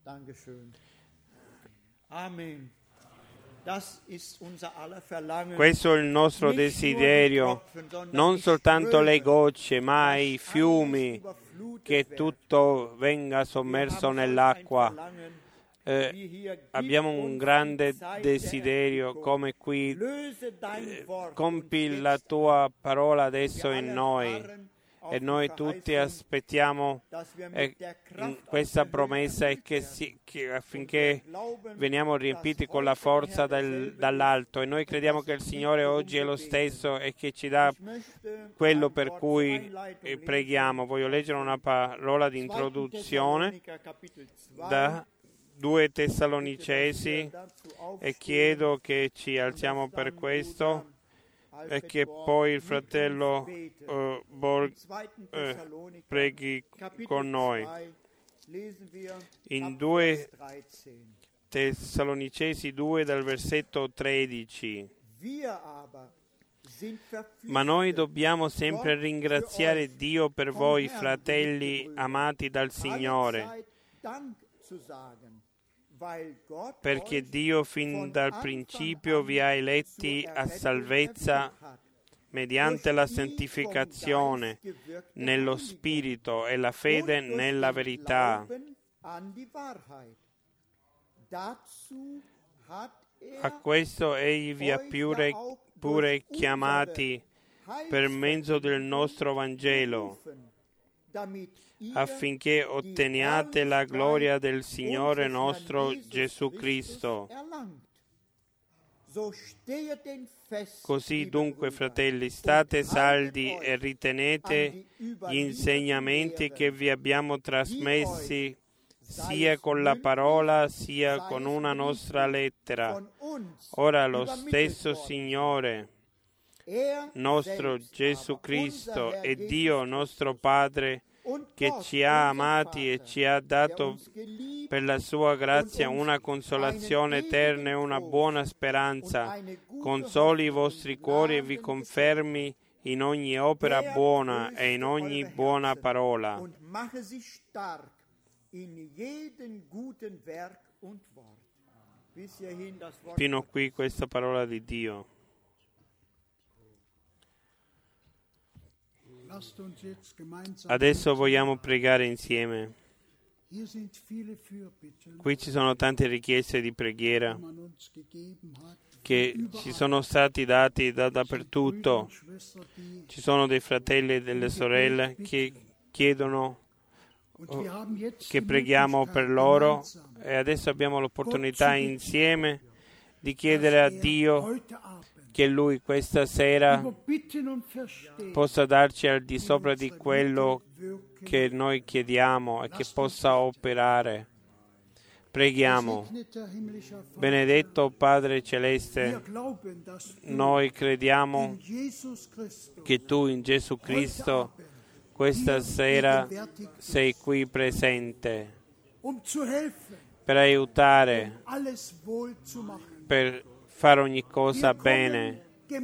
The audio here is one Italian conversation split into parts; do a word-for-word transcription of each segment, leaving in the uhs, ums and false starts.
Dankeschön. Amen. Das ist unser aller Verlangen. Questo è il nostro desiderio, non soltanto le gocce, ma i fiumi, che tutto venga sommerso nell'acqua. Eh, abbiamo un grande desiderio, come qui, eh, compi la tua parola adesso in noi. E noi tutti aspettiamo eh, questa promessa e che, si, che affinché veniamo riempiti con la forza del, dall'alto. E noi crediamo che il Signore oggi è lo stesso e che ci dà quello per cui eh, preghiamo. Voglio leggere una parola di introduzione da due Tessalonicesi e chiedo che ci alziamo per questo e che poi il fratello uh, Borg uh, preghi con noi. In due Tessalonicesi due dal versetto tredici. Ma noi dobbiamo sempre ringraziare Dio per voi, fratelli amati dal Signore, perché Dio fin dal principio vi ha eletti a salvezza mediante la santificazione nello Spirito e la fede nella verità. A questo Egli vi ha pure, pure chiamati per mezzo del nostro Vangelo, affinché otteniate la gloria del Signore nostro Gesù Cristo. Così dunque, fratelli, state saldi e ritenete gli insegnamenti che vi abbiamo trasmessi sia con la parola sia con una nostra lettera. Ora lo stesso Signore nostro Gesù Cristo e Dio nostro Padre, che ci ha amati e ci ha dato per la sua grazia una consolazione eterna e una buona speranza, consoli i vostri cuori e vi confermi in ogni opera buona e in ogni buona parola. Fino a qui questa parola di Dio. Adesso vogliamo pregare insieme. Qui ci sono tante richieste di preghiera che ci sono stati dati da dappertutto. Ci sono dei fratelli e delle sorelle che chiedono che preghiamo per loro e adesso abbiamo l'opportunità insieme di chiedere a Dio che Lui questa sera possa darci al di sopra di quello che noi chiediamo e che possa operare. Preghiamo. Benedetto Padre Celeste, noi crediamo che Tu in Gesù Cristo questa sera sei qui presente per aiutare, per fare ogni cosa bene.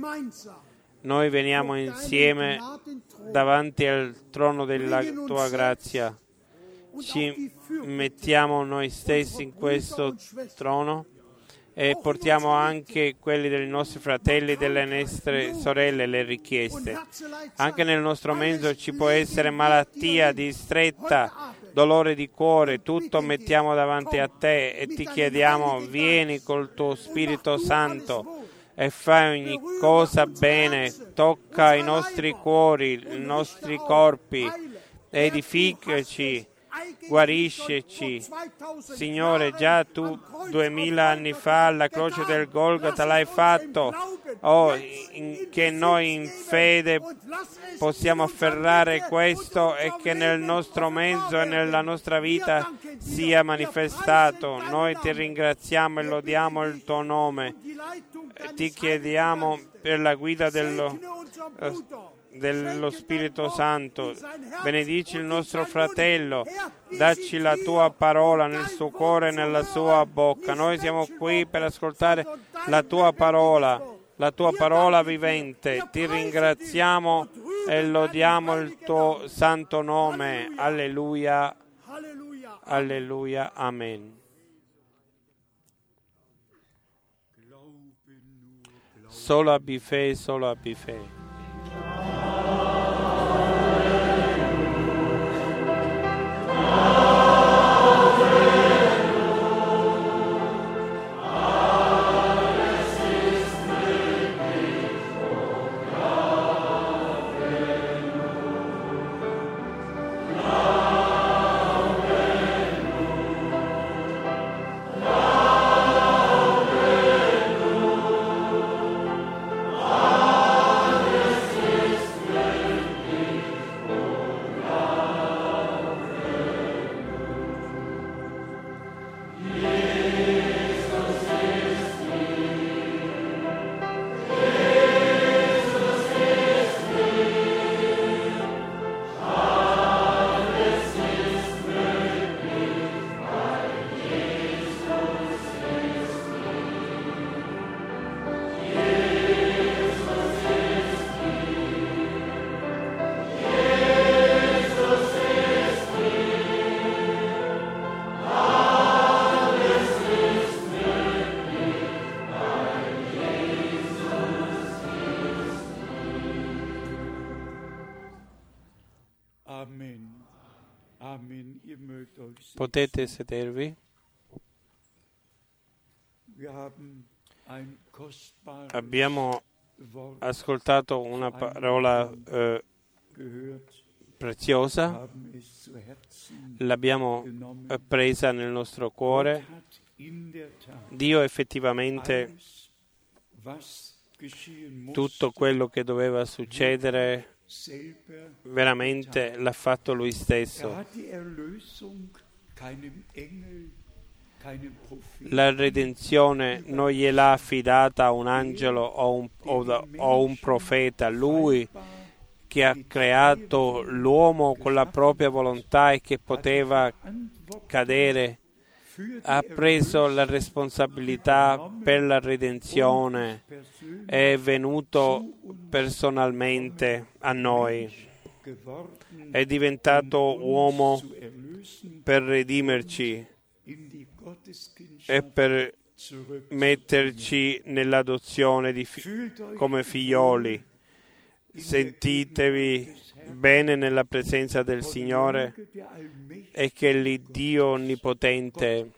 Noi veniamo insieme davanti al trono della Tua grazia. Ci mettiamo noi stessi in questo trono e portiamo anche quelli dei nostri fratelli e delle nostre sorelle, le richieste. Anche nel nostro mezzo ci può essere malattia, distretta, dolore di cuore, tutto mettiamo davanti a Te e Ti chiediamo, vieni col Tuo Spirito Santo e fai ogni cosa bene, tocca i nostri cuori, i nostri corpi, edificaci, guarisceci. Signore, già Tu duemila anni fa alla croce del Golgota l'hai fatto, oh, in, che noi in fede possiamo afferrare questo e che nel nostro mezzo e nella nostra vita sia manifestato. Noi Ti ringraziamo e lodiamo il Tuo nome. Ti chiediamo per la guida dello, dello Spirito Santo. Benedici il nostro fratello, dacci la Tua parola nel suo cuore e nella sua bocca. Noi siamo qui per ascoltare la Tua parola, la Tua parola vivente. Ti ringraziamo e lodiamo il Tuo santo nome. Alleluia. Alleluia. Amen. Solo abbi fede, solo abbi fede. Potete sedervi. Abbiamo ascoltato una parola eh, preziosa, l'abbiamo presa nel nostro cuore. Dio effettivamente tutto quello che doveva succedere veramente l'ha fatto Lui stesso. La redenzione non gliel'ha affidata a un angelo o un, o, da, o un profeta. Lui che ha creato l'uomo con la propria volontà e che poteva cadere, ha preso la responsabilità per la redenzione, è venuto personalmente a noi, è diventato uomo per redimerci e per metterci nell'adozione di fi- come figlioli. Sentitevi bene nella presenza del Signore e che l'Iddio Onnipotente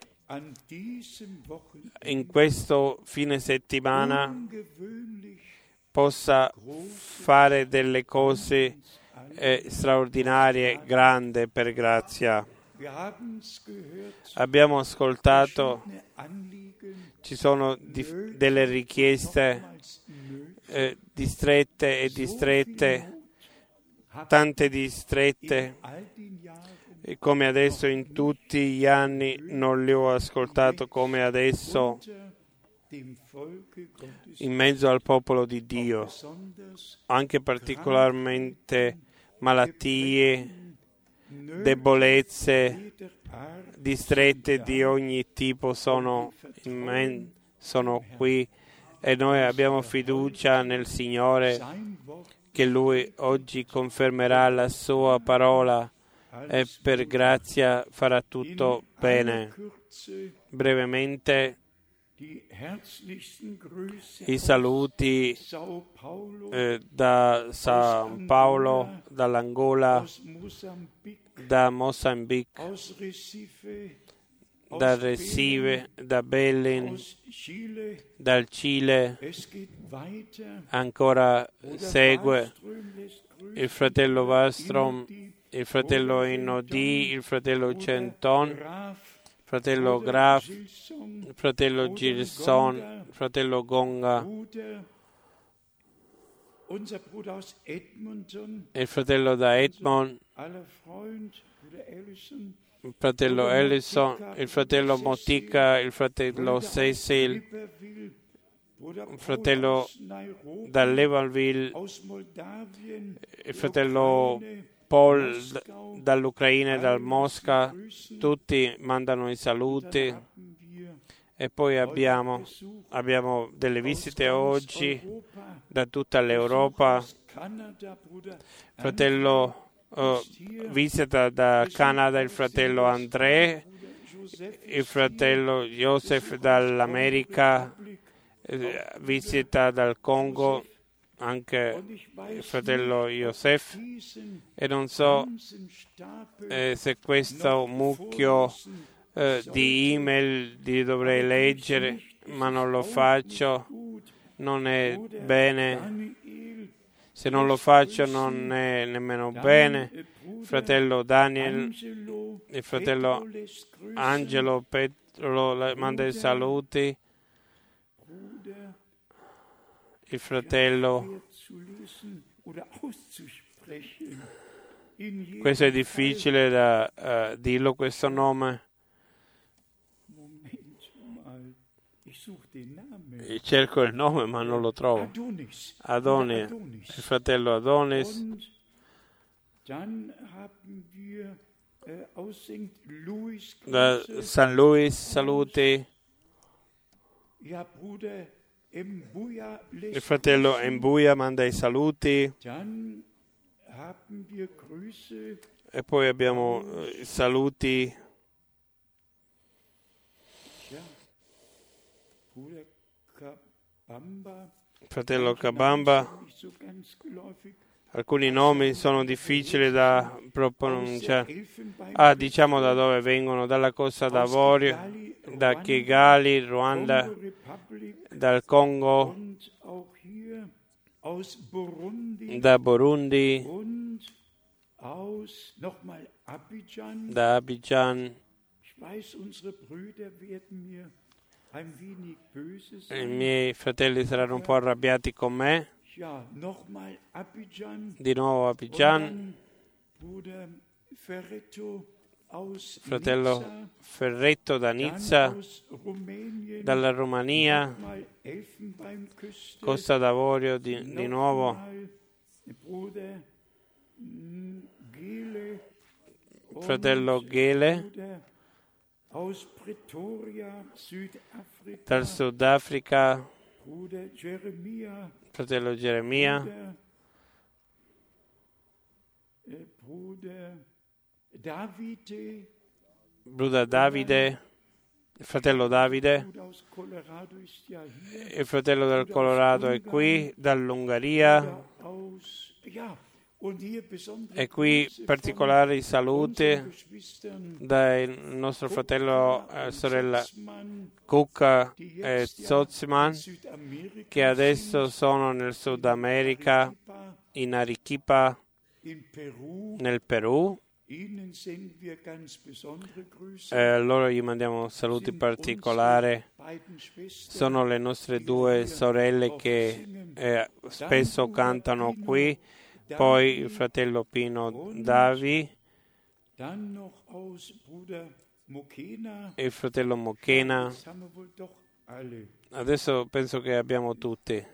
in questo fine settimana possa fare delle cose eh, straordinarie, grandi per grazia. Abbiamo ascoltato, ci sono dif- delle richieste eh, distrette e distrette, tante distrette, e come adesso in tutti gli anni non le ho ascoltato come adesso in mezzo al popolo di Dio, anche particolarmente malattie, debolezze, distrette di ogni tipo sono, in, sono qui e noi abbiamo fiducia nel Signore che Lui oggi confermerà la Sua parola e per grazia farà tutto bene. Brevemente i saluti eh, da San Paolo, dall'Angola, da Mozambique, da Recife, da Belen, dal Cile. Ancora segue il fratello Wallström, il fratello Inodi, il fratello Centon, fratello Graf, il fratello Gilson, il fratello Gonga, il fratello da Edmond, il fratello Ellison, il fratello Motica, il fratello Cecil, il fratello da Levanville, il fratello Paul dall'Ucraina e dal Mosca, tutti mandano i saluti. E poi abbiamo, abbiamo delle visite oggi da tutta l'Europa. Fratello uh, visita da Canada il fratello André, il fratello Joseph dall'America, eh, visita dal Congo anche il fratello Joseph, e non so eh, se questo mucchio eh, di email li dovrei leggere, ma non lo faccio, non è bene. Se non lo faccio non è nemmeno bene. Il fratello Daniel, il fratello Angelo Petro manda i saluti. Il fratello, questo è difficile da uh, dirlo questo nome. Cerco il nome ma non lo trovo. Adonis, il fratello Adonis. Da San Luis saluti. Il fratello Mbuya manda i saluti. E poi abbiamo i uh, saluti. Fratello Kabamba, alcuni nomi sono difficili da pronunciare. Ah, diciamo da dove vengono: dalla Costa d'Avorio, da Kigali, Ruanda, dal Congo, da Burundi, da Abidjan. I miei fratelli saranno un po' arrabbiati con me. Di nuovo Abidjan. Fratello Ferretto da Nizza, dalla Romania. Costa d'Avorio di, di nuovo. Fratello Ghele dal Sudafrica, fratello Geremia, Bruda Davide, il fratello Davide, il fratello del Colorado è qui, dall'Ungheria. E qui particolari saluti dal nostro fratello e sorella Kuka e Zotzman, che adesso sono nel Sud America, in Arequipa, nel Perù. E a loro gli mandiamo saluti particolari. Sono le nostre due sorelle che eh, spesso cantano qui. Poi il fratello Pino Davi, il fratello Mochena. Adesso penso che abbiamo tutti,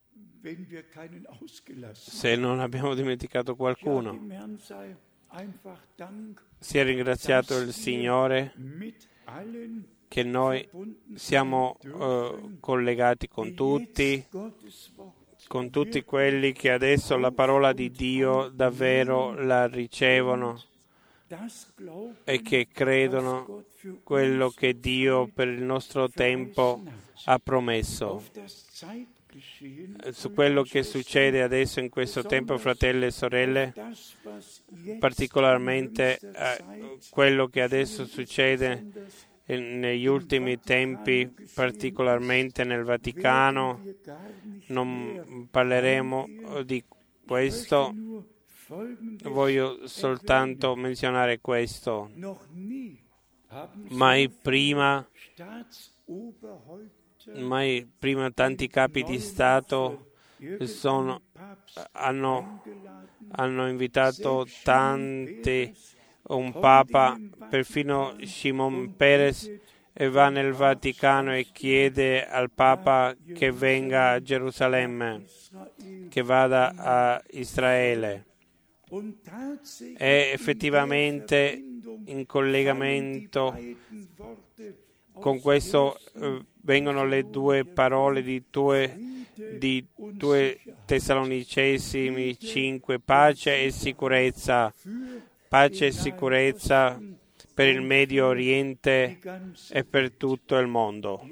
se non abbiamo dimenticato qualcuno. Sia ringraziato il Signore che noi siamo uh, collegati con tutti, con tutti quelli che adesso la parola di Dio davvero la ricevono e che credono quello che Dio per il nostro tempo ha promesso. Su quello che succede adesso in questo tempo, fratelli e sorelle, particolarmente eh, quello che adesso succede negli ultimi tempi, particolarmente nel Vaticano. Non parleremo di questo, voglio soltanto menzionare questo. Mai prima, mai prima tanti capi di Stato sono, hanno, hanno invitato tanti, un Papa, perfino Shimon Peres, e va nel Vaticano e chiede al Papa che venga a Gerusalemme, che vada a Israele. E effettivamente in collegamento con questo eh, vengono le due parole di due, di due Tessalonicesimi cinque, pace e sicurezza, pace e sicurezza per il Medio Oriente e per tutto il mondo.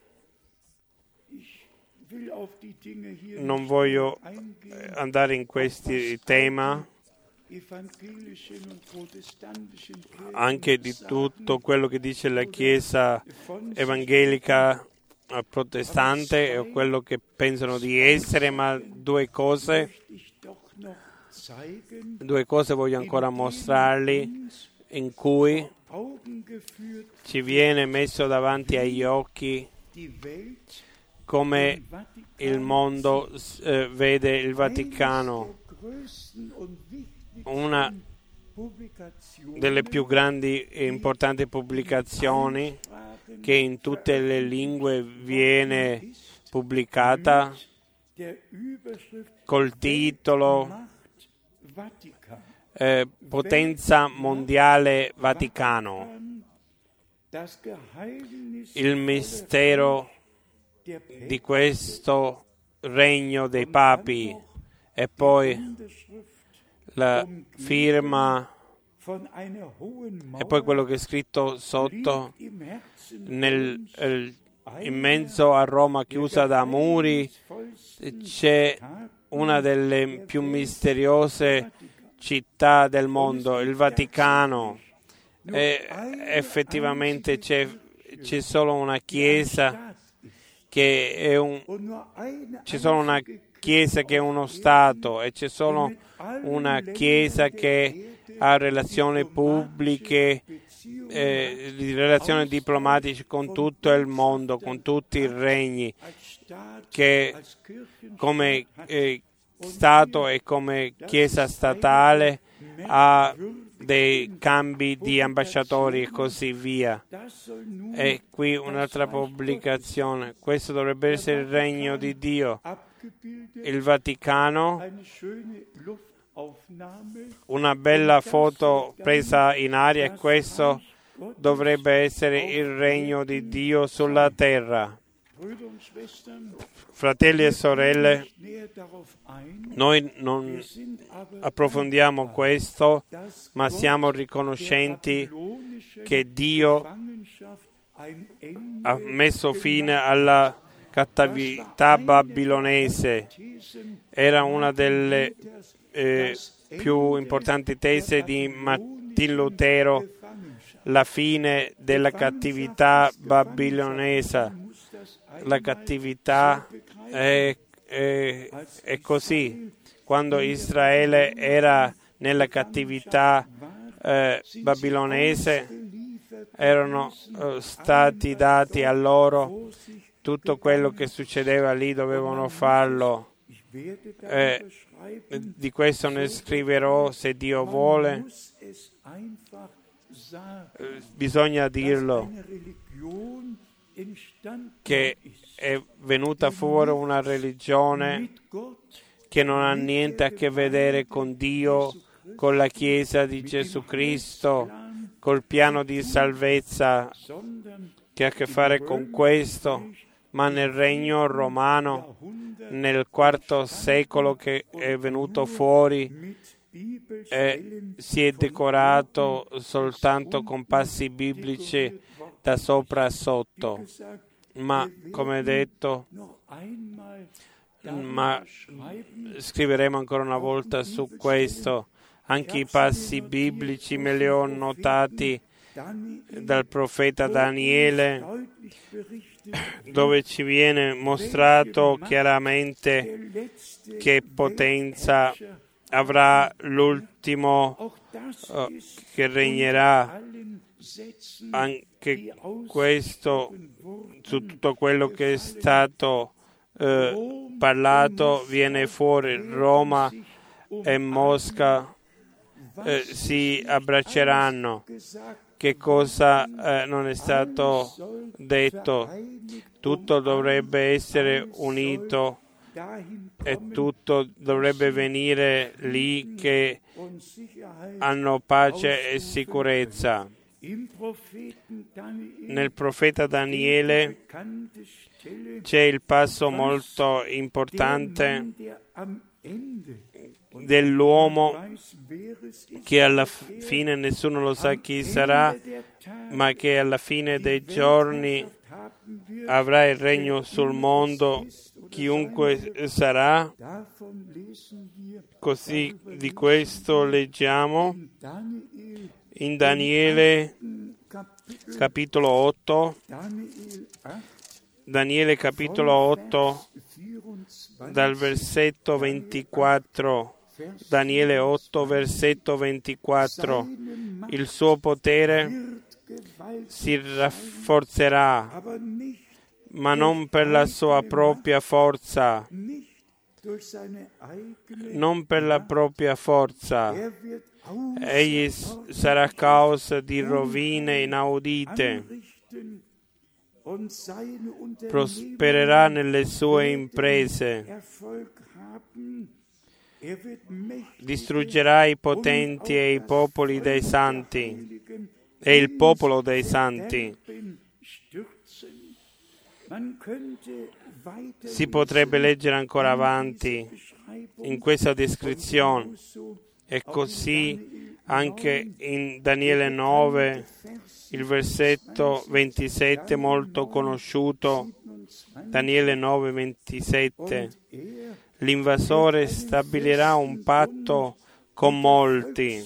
Non voglio andare in questi temi, anche di tutto quello che dice la Chiesa evangelica protestante o quello che pensano di essere, ma due cose, due cose voglio ancora mostrarli, in cui ci viene messo davanti agli occhi come il mondo eh, vede il Vaticano, una delle più grandi e importanti pubblicazioni che in tutte le lingue viene pubblicata col titolo eh, Potenza Mondiale Vaticano, il mistero di questo regno dei papi, e poi la firma e poi quello che è scritto sotto nel, eh, in mezzo a Roma chiusa da muri c'è una delle più misteriose città del mondo, il Vaticano, e effettivamente c'è, c'è solo una chiesa che è un c'è solo una chiesa che è uno Stato, e c'è solo una chiesa che ha relazioni pubbliche, eh, relazioni diplomatiche con tutto il mondo, con tutti i regni, che come eh, Stato e come chiesa statale ha dei cambi di ambasciatori e così via. E qui un'altra pubblicazione. Questo dovrebbe essere il regno di Dio. Il Vaticano, una bella foto presa in aria, e questo dovrebbe essere il regno di Dio sulla terra. Fratelli e sorelle, noi non approfondiamo questo, ma siamo riconoscenti che Dio ha messo fine alla cattività babilonese. Era una delle eh, più importanti tesi di Martin Lutero, la fine della cattività babilonese. La cattività è, è, è così. Quando Israele era nella cattività eh, babilonese, erano eh, stati dati a loro tutto quello che succedeva lì, dovevano farlo. Eh, di questo ne scriverò se Dio vuole. Eh, bisogna dirlo, che è venuta fuori una religione che non ha niente a che vedere con Dio, con la Chiesa di Gesù Cristo, col piano di salvezza che ha a che fare con questo, ma nel regno romano, nel quarto secolo che è venuto fuori, eh, si è decorato soltanto con passi biblici da sopra a sotto, ma come detto, ma scriveremo ancora una volta su questo. Anche i passi biblici me li ho notati dal profeta Daniele, dove ci viene mostrato chiaramente che potenza avrà l'ultimo uh, che regnerà. Anche questo, su tutto quello che è stato eh, parlato, viene fuori. Roma e Mosca eh, si abbracceranno. Che cosa eh, non è stato detto? Tutto dovrebbe essere unito e tutto dovrebbe venire lì che hanno pace e sicurezza. Nel profeta Daniele c'è il passo molto importante dell'uomo che alla fine nessuno lo sa chi sarà, ma che alla fine dei giorni avrà il regno sul mondo, chiunque sarà. Così di questo leggiamo in Daniele capitolo otto, Daniele capitolo otto, dal versetto ventiquattro, Daniele otto, versetto ventiquattro. Il suo potere si rafforzerà, ma non per la sua propria forza, non per la propria forza. Egli sarà causa di rovine inaudite, prospererà nelle sue imprese, distruggerà i potenti e i popoli dei santi e il popolo dei santi. Si potrebbe leggere ancora avanti in questa descrizione, e così anche in Daniele nove, il versetto ventisette, molto conosciuto, Daniele nove, ventisette. L'invasore stabilirà un patto con molti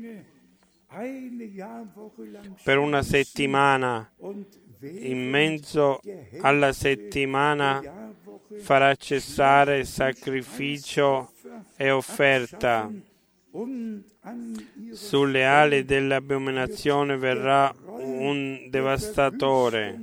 per una settimana. In mezzo alla settimana farà cessare sacrificio e offerta. Sulle ali dell'abominazione verrà un devastatore.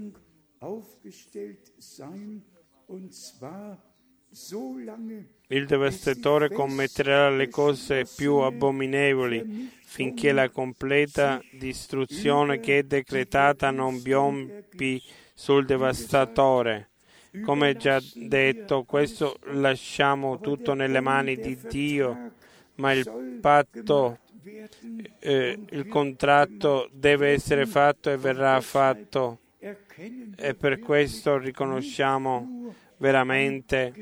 Il devastatore commetterà le cose più abominevoli finché la completa distruzione che è decretata non piombi sul devastatore. Come già detto, questo lasciamo tutto nelle mani di Dio, ma il patto, eh, il contratto deve essere fatto e verrà fatto, e per questo riconosciamo veramente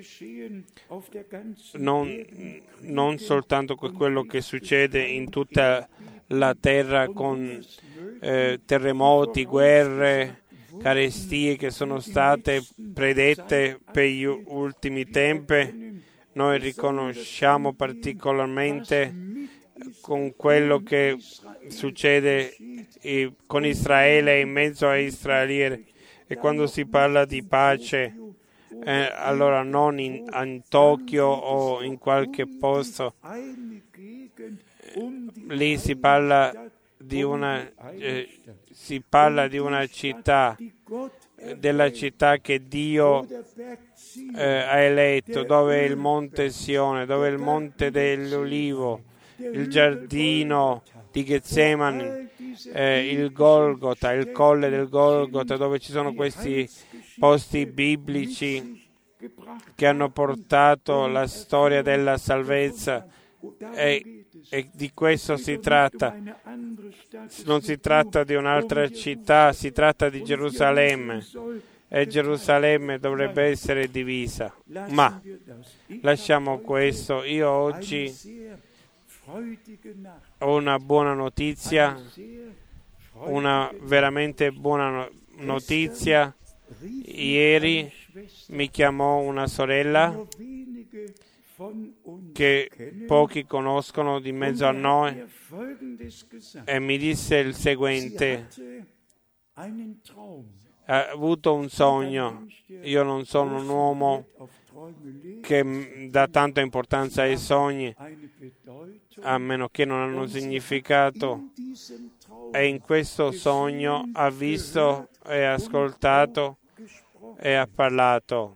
non, non soltanto quello che succede in tutta la terra con eh, terremoti, guerre, carestie che sono state predette per gli ultimi tempi. Noi riconosciamo particolarmente con quello che succede con Israele e in mezzo a Israele, e quando si parla di pace, eh, allora non in, in Tokyo o in qualche posto, lì si parla di una eh, si parla di una città, della città che Dio eh, ha eletto, dove è il monte Sione, dove è il monte dell'Olivo, il giardino di Getsemani, eh, il Golgota, il colle del Golgota, dove ci sono questi posti biblici che hanno portato la storia della salvezza, e, e di questo si tratta. Non si tratta di un'altra città, si tratta di Gerusalemme, e Gerusalemme dovrebbe essere divisa. Ma lasciamo questo. Io oggi ho una buona notizia, una veramente buona notizia. Ieri mi chiamò una sorella che pochi conoscono di mezzo a noi e mi disse il seguente: ha avuto un sogno. Io non sono un uomo che dà tanta importanza ai sogni, a meno che non hanno significato, e in questo sogno ha visto e ascoltato e ha parlato,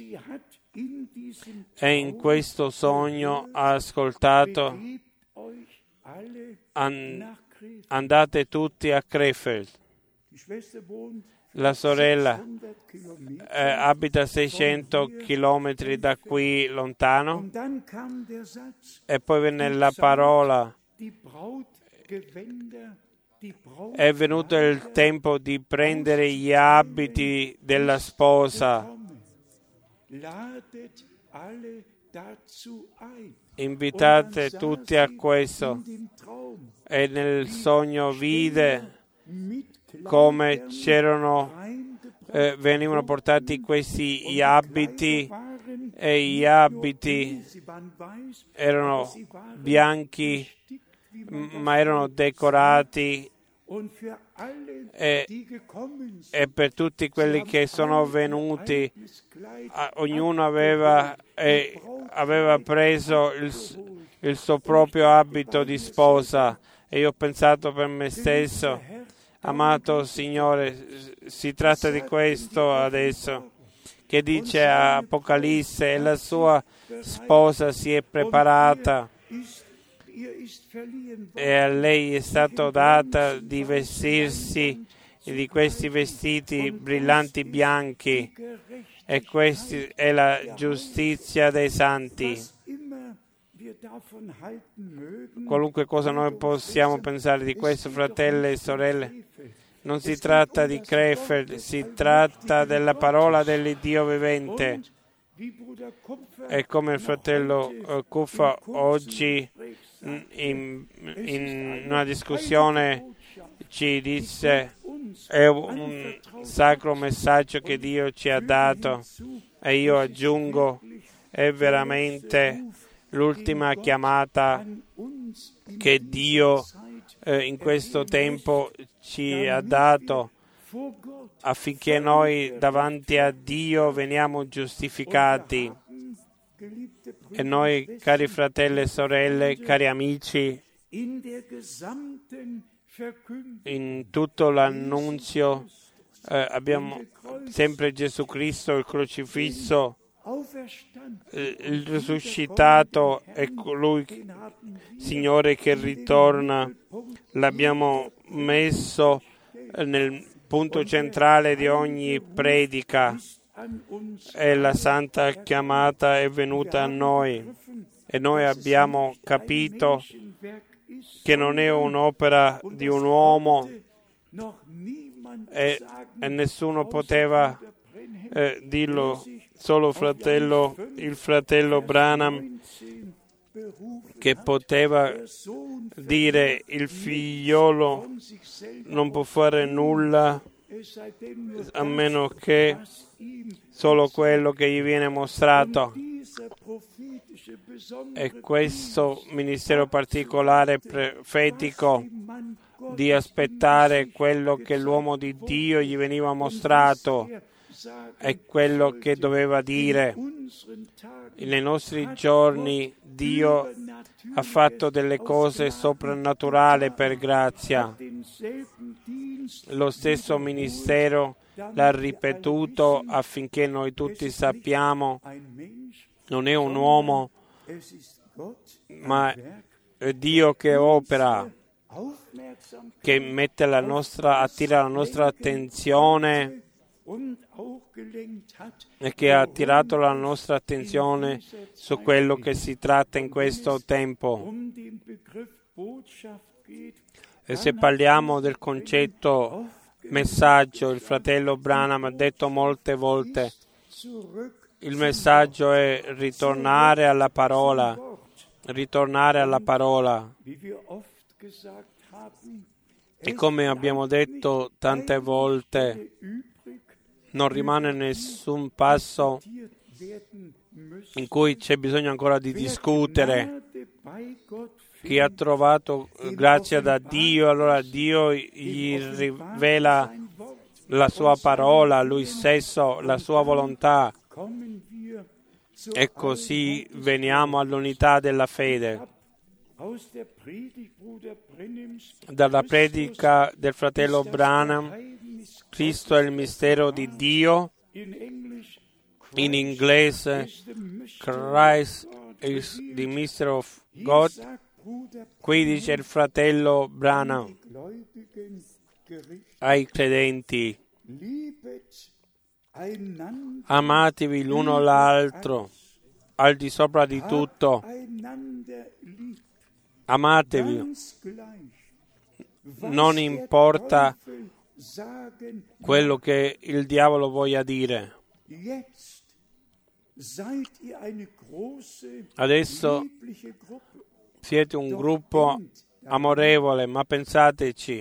e in questo sogno ha ascoltato: An- andate tutti a Krefeld. La sorella eh, abita a seicento chilometri da qui lontano, e poi venne la parola: è venuto il tempo di prendere gli abiti della sposa. Invitate tutti a questo. E nel sogno vide come c'erano, eh, venivano portati questi gli abiti, e gli abiti erano bianchi, ma erano decorati. E, e per tutti quelli che sono venuti, a, ognuno aveva, eh, aveva preso il, il suo proprio abito di sposa. E io ho pensato per me stesso, amato Signore, si tratta di questo adesso, che dice Apocalisse, e la sua sposa si è preparata, e a lei è stato data di vestirsi di questi vestiti brillanti bianchi, e questa è la giustizia dei santi. Qualunque cosa noi possiamo pensare di questo, fratelli e sorelle, non si tratta di Krefeld, si tratta della parola dell'Iddio vivente. E come il fratello uh, Kuffa oggi in, in una discussione ci disse, è un sacro messaggio che Dio ci ha dato, e io aggiungo, è veramente l'ultima chiamata che Dio eh, in questo tempo ci ha dato, affinché noi davanti a Dio veniamo giustificati. E noi, cari fratelli e sorelle, cari amici, in tutto l'annunzio eh, abbiamo sempre Gesù Cristo, il crocifisso, il risuscitato, è colui, Signore, che ritorna. L'abbiamo messo nel punto centrale di ogni predica, e la santa chiamata è venuta a noi, e noi abbiamo capito che non è un'opera di un uomo, e, e nessuno poteva eh, dirlo, solo fratello, il fratello Branham, che poteva dire il figliolo non può fare nulla a meno che solo quello che gli viene mostrato. E questo ministero particolare profetico di aspettare quello che l'uomo di Dio gli veniva mostrato è quello che doveva dire. Nei nostri giorni Dio ha fatto delle cose soprannaturali per grazia. Lo stesso ministero l'ha ripetuto affinché noi tutti sappiamo, non è un uomo, ma è Dio che opera, che mette la nostra, attira la nostra attenzione, e che ha attirato la nostra attenzione su quello che si tratta in questo tempo. E se parliamo del concetto messaggio, il fratello Branham ha detto molte volte, il messaggio è ritornare alla parola, ritornare alla parola. E come abbiamo detto tante volte, non rimane nessun passo in cui c'è bisogno ancora di discutere. Chi ha trovato grazia da Dio, allora Dio gli rivela la sua parola, lui stesso, la sua volontà. E così veniamo all'unità della fede. Dalla predica del fratello Branham, Cristo è il mistero di Dio, in inglese Christ is the mystery of God. Qui dice il fratello Branham ai credenti: amatevi l'uno l'altro al di sopra di tutto. Amatevi non importa quello che il diavolo voglia dire. Adesso siete un gruppo amorevole, ma pensateci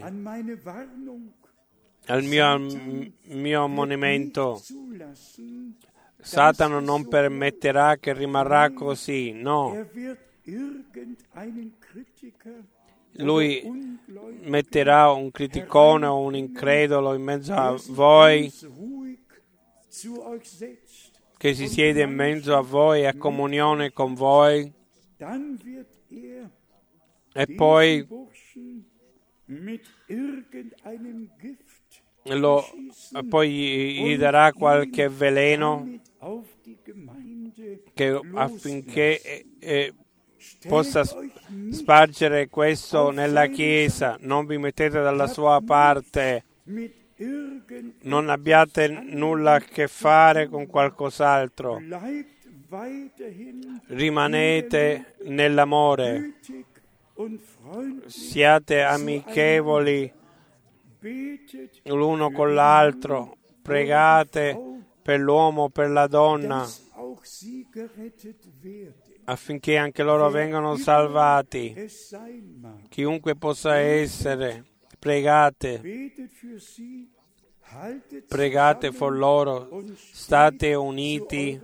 al mio, al mio ammonimento. Satana non permetterà che rimarrà così, no. Lui metterà un criticone o un incredulo in mezzo a voi, che si siede in mezzo a voi e ha comunione con voi, e poi lo, poi gli darà qualche veleno che, affinché eh, eh, possa spargere questo nella Chiesa. Non vi mettete dalla sua parte, non abbiate nulla a che fare con qualcos'altro, rimanete nell'amore, siate amichevoli l'uno con l'altro, pregate per l'uomo, per la donna, affinché anche loro vengano salvati. Chiunque possa essere, pregate, pregate per loro, state uniti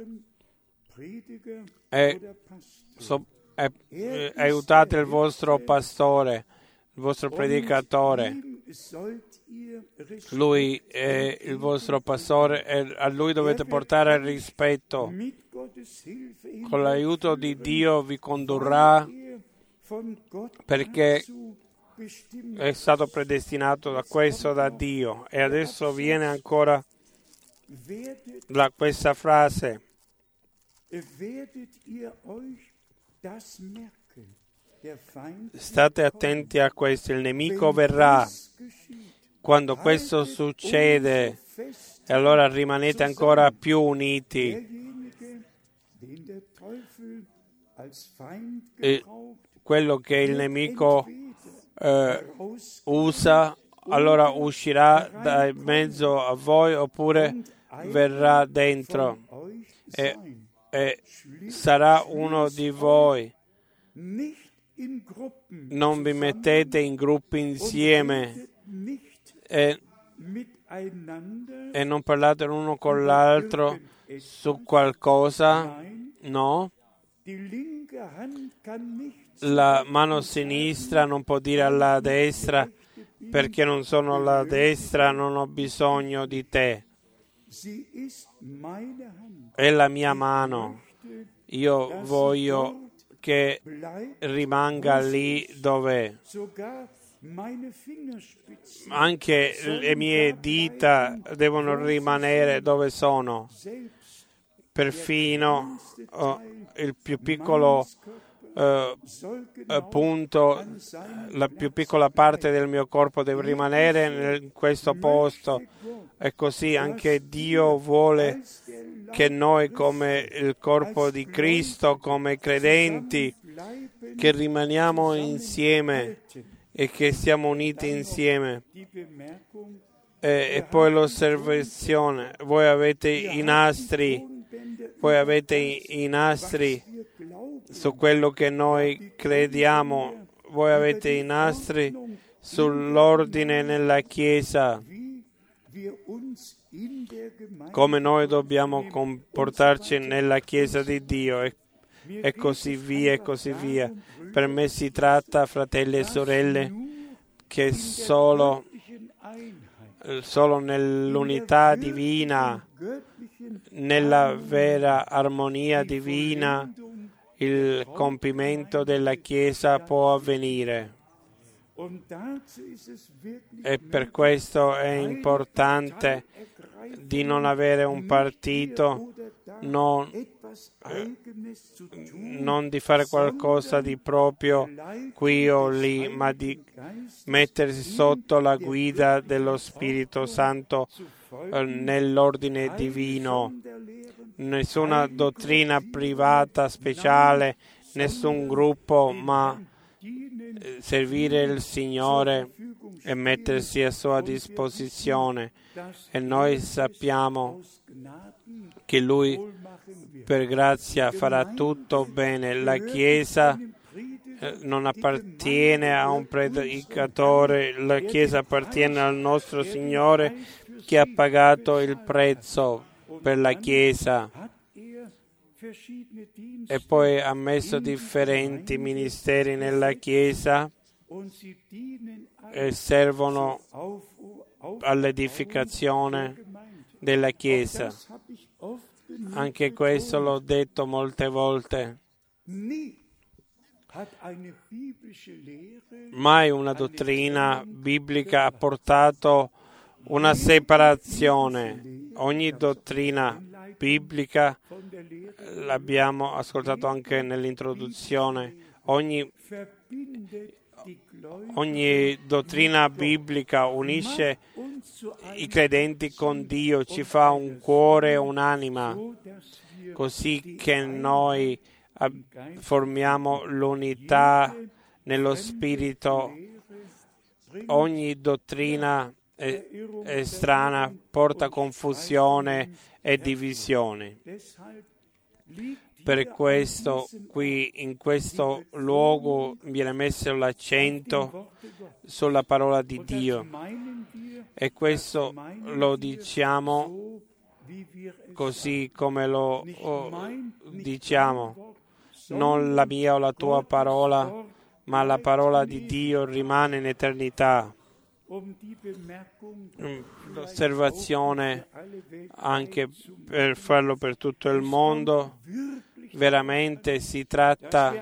e, so, e, e aiutate il vostro pastore, il vostro predicatore. Lui è il vostro pastore e a lui dovete portare il rispetto. Con l'aiuto di Dio vi condurrà, perché è stato predestinato da questo da Dio. E adesso viene ancora la, questa frase: state attenti a questo, il nemico verrà. Quando questo succede, e allora rimanete ancora più uniti. E quello che il nemico eh, usa, allora uscirà da mezzo a voi, oppure verrà dentro e, e sarà uno di voi. Non vi mettete in gruppi insieme e, e non parlate l'uno con l'altro su qualcosa, no. La mano sinistra non può dire alla destra: perché non sono alla destra, non ho bisogno di te. È la mia mano. Io voglio che rimanga lì dov'è. Anche le mie dita devono rimanere dove sono. Perfino oh, il più piccolo uh, punto, la più piccola parte del mio corpo deve rimanere in questo posto. E così anche Dio vuole che noi, come il corpo di Cristo, come credenti, che rimaniamo insieme e che siamo uniti insieme. E, e poi l'osservazione: voi avete i nastri, voi avete i, i nastri su quello che noi crediamo, voi avete i nastri sull'ordine nella Chiesa, come noi dobbiamo comportarci nella Chiesa di Dio, e, e così via e così via. Per me si tratta, fratelli e sorelle, che solo, solo nell'unità divina, nella vera armonia divina, il compimento della Chiesa può avvenire. E per questo è importante di non avere un partito, non, non di fare qualcosa di proprio qui o lì, ma di mettersi sotto la guida dello Spirito Santo eh, nell'ordine divino. Nessuna dottrina privata, speciale, nessun gruppo, ma servire il Signore e mettersi a sua disposizione, e noi sappiamo che Lui per grazia farà tutto bene. La Chiesa eh, non appartiene a un predicatore, la Chiesa appartiene al nostro Signore che ha pagato il prezzo per la Chiesa, e poi ha messo differenti ministeri nella Chiesa e servono all'edificazione della Chiesa. Anche questo l'ho detto molte volte. Mai una dottrina biblica ha portato una separazione. Ogni dottrina biblica, l'abbiamo ascoltato anche nell'introduzione, ogni, ogni dottrina biblica unisce i credenti con Dio, ci fa un cuore e un'anima, così che noi formiamo l'unità nello Spirito. Ogni dottrina è strana, porta confusione e divisione. Per questo qui in questo luogo viene messo l'accento sulla parola di Dio, e questo lo diciamo così come lo oh, diciamo, non la mia o la tua parola, ma la parola di Dio rimane in eternità. L'osservazione anche per farlo per tutto il mondo, veramente si tratta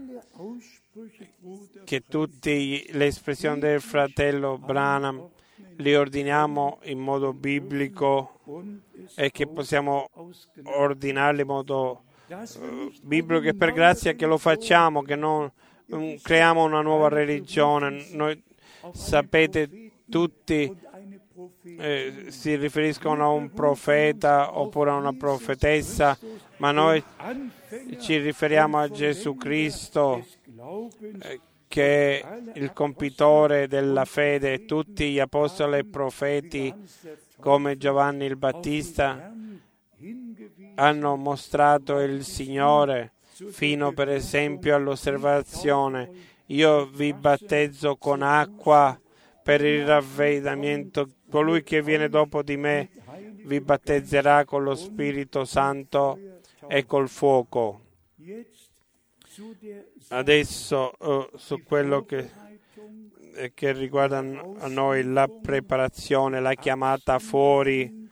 che tutte le espressioni del fratello Branham li ordiniamo in modo biblico e che possiamo ordinarli in modo uh, biblico, che per grazia che lo facciamo, che non um, creiamo una nuova religione. Noi sapete, tutti eh, si riferiscono a un profeta oppure a una profetessa, ma noi ci riferiamo a Gesù Cristo, eh, che è il compitore della fede. Tutti gli apostoli e profeti, come Giovanni il Battista, hanno mostrato il Signore, fino per esempio all'osservazione: io vi battezzo con acqua per il ravvedimento, colui che viene dopo di me vi battezzerà con lo Spirito Santo e col fuoco. Adesso uh, su quello che, eh, che riguarda a noi, la preparazione, la chiamata fuori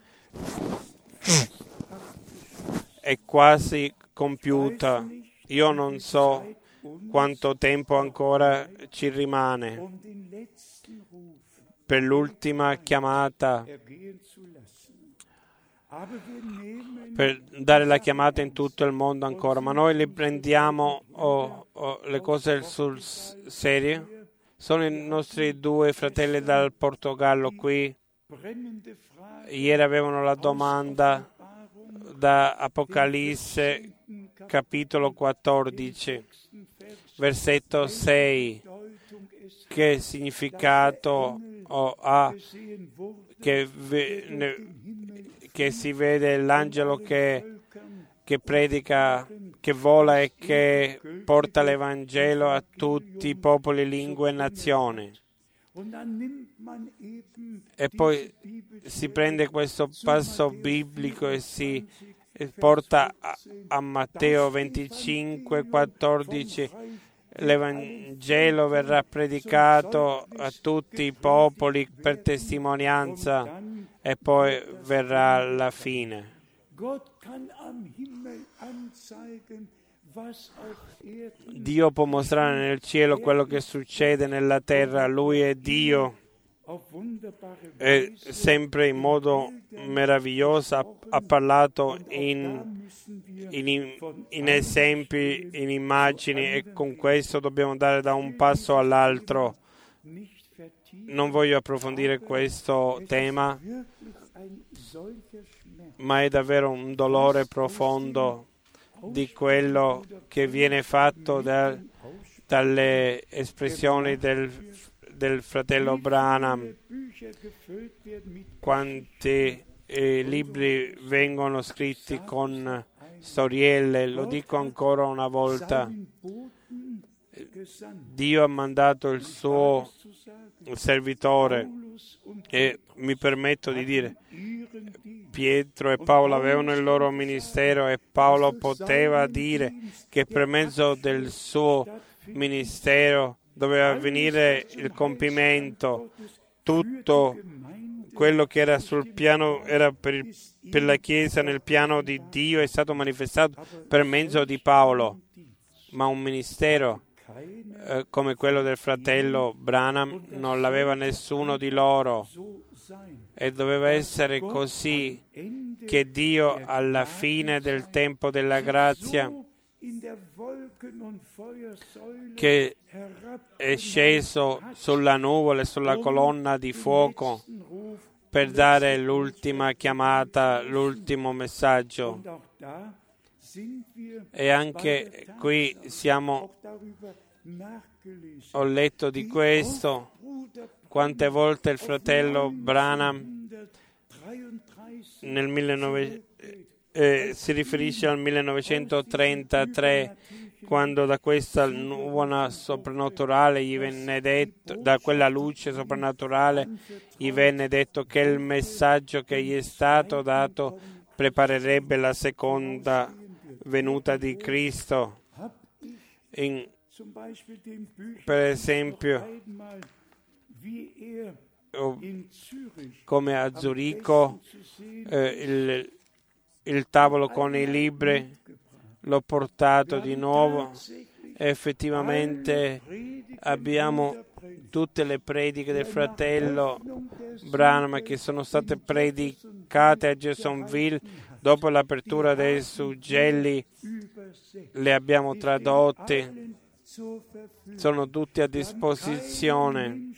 è quasi compiuta. Io non so quanto tempo ancora ci rimane per l'ultima chiamata, per dare la chiamata in tutto il mondo ancora, ma noi li prendiamo oh, oh, le cose sul serio. Sono i nostri due fratelli dal Portogallo qui. Ieri avevano la domanda da Apocalisse capitolo quattordici, versetto sei. Che significato oh, ha che, ne, che si vede l'angelo che, che predica, che vola e che porta l'Evangelo a tutti i popoli, lingue e nazioni. E poi si prende questo passo biblico e si porta a, a Matteo venticinque quattordici. L'Evangelo verrà predicato a tutti i popoli per testimonianza, e poi verrà la fine. Dio può mostrare nel cielo quello che succede nella terra. Lui è Dio, e sempre in modo meraviglioso ha, ha parlato in, in, in esempi, in immagini, e con questo dobbiamo andare da un passo all'altro. Non voglio approfondire questo tema, ma è davvero un dolore profondo di quello che viene fatto da, dalle espressioni del del fratello Branham, quanti eh, libri vengono scritti con storielle. Lo dico ancora una volta, Dio ha mandato il suo servitore, e mi permetto di dire, Pietro e Paolo avevano il loro ministero, e Paolo poteva dire che per mezzo del suo ministero doveva avvenire il compimento. Tutto quello che era sul piano, era per, il, per la Chiesa nel piano di Dio, è stato manifestato per mezzo di Paolo. Ma un ministero eh, come quello del fratello Branham non l'aveva nessuno di loro, e doveva essere così, che Dio alla fine del tempo della grazia, che è sceso sulla nuvola e sulla colonna di fuoco per dare l'ultima chiamata, l'ultimo messaggio. E anche qui siamo, ho letto di questo, quante volte il fratello Branham nel millenovecento eh, si riferisce al millenovecentotrentatré, quando da questa nuvola soprannaturale gli venne detto, da quella luce soprannaturale gli venne detto che il messaggio che gli è stato dato preparerebbe la seconda venuta di Cristo. In, per esempio, come a Zurigo, eh, il, il tavolo con i libri l'ho portato di nuovo. Effettivamente abbiamo tutte le prediche del fratello Branham che sono state predicate a Jacksonville. Dopo l'apertura dei suggelli le abbiamo tradotte, sono tutti a disposizione.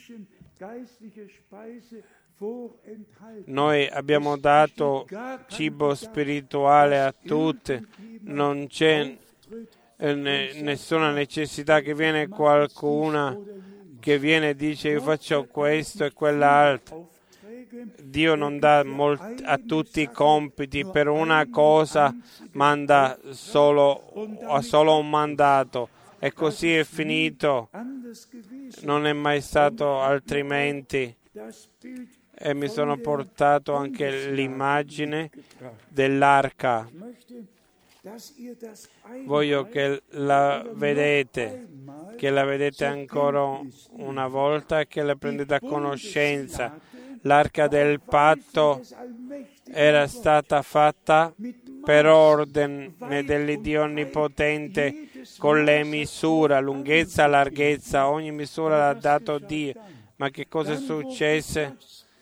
Noi abbiamo dato cibo spirituale a tutti, non c'è ne, nessuna necessità che viene qualcuna che viene e dice io faccio questo e quell'altro. Dio non dà molti, a tutti i compiti, per una cosa manda solo, ha solo un mandato, e così è finito, non è mai stato altrimenti. E mi sono portato anche l'immagine dell'arca. Voglio che la vedete, che la vedete ancora una volta e che la prendete a conoscenza. L'arca del patto era stata fatta per ordine dell'Iddio Onnipotente, con le misure, lunghezza, larghezza, ogni misura l'ha dato Dio. Ma che cosa successe?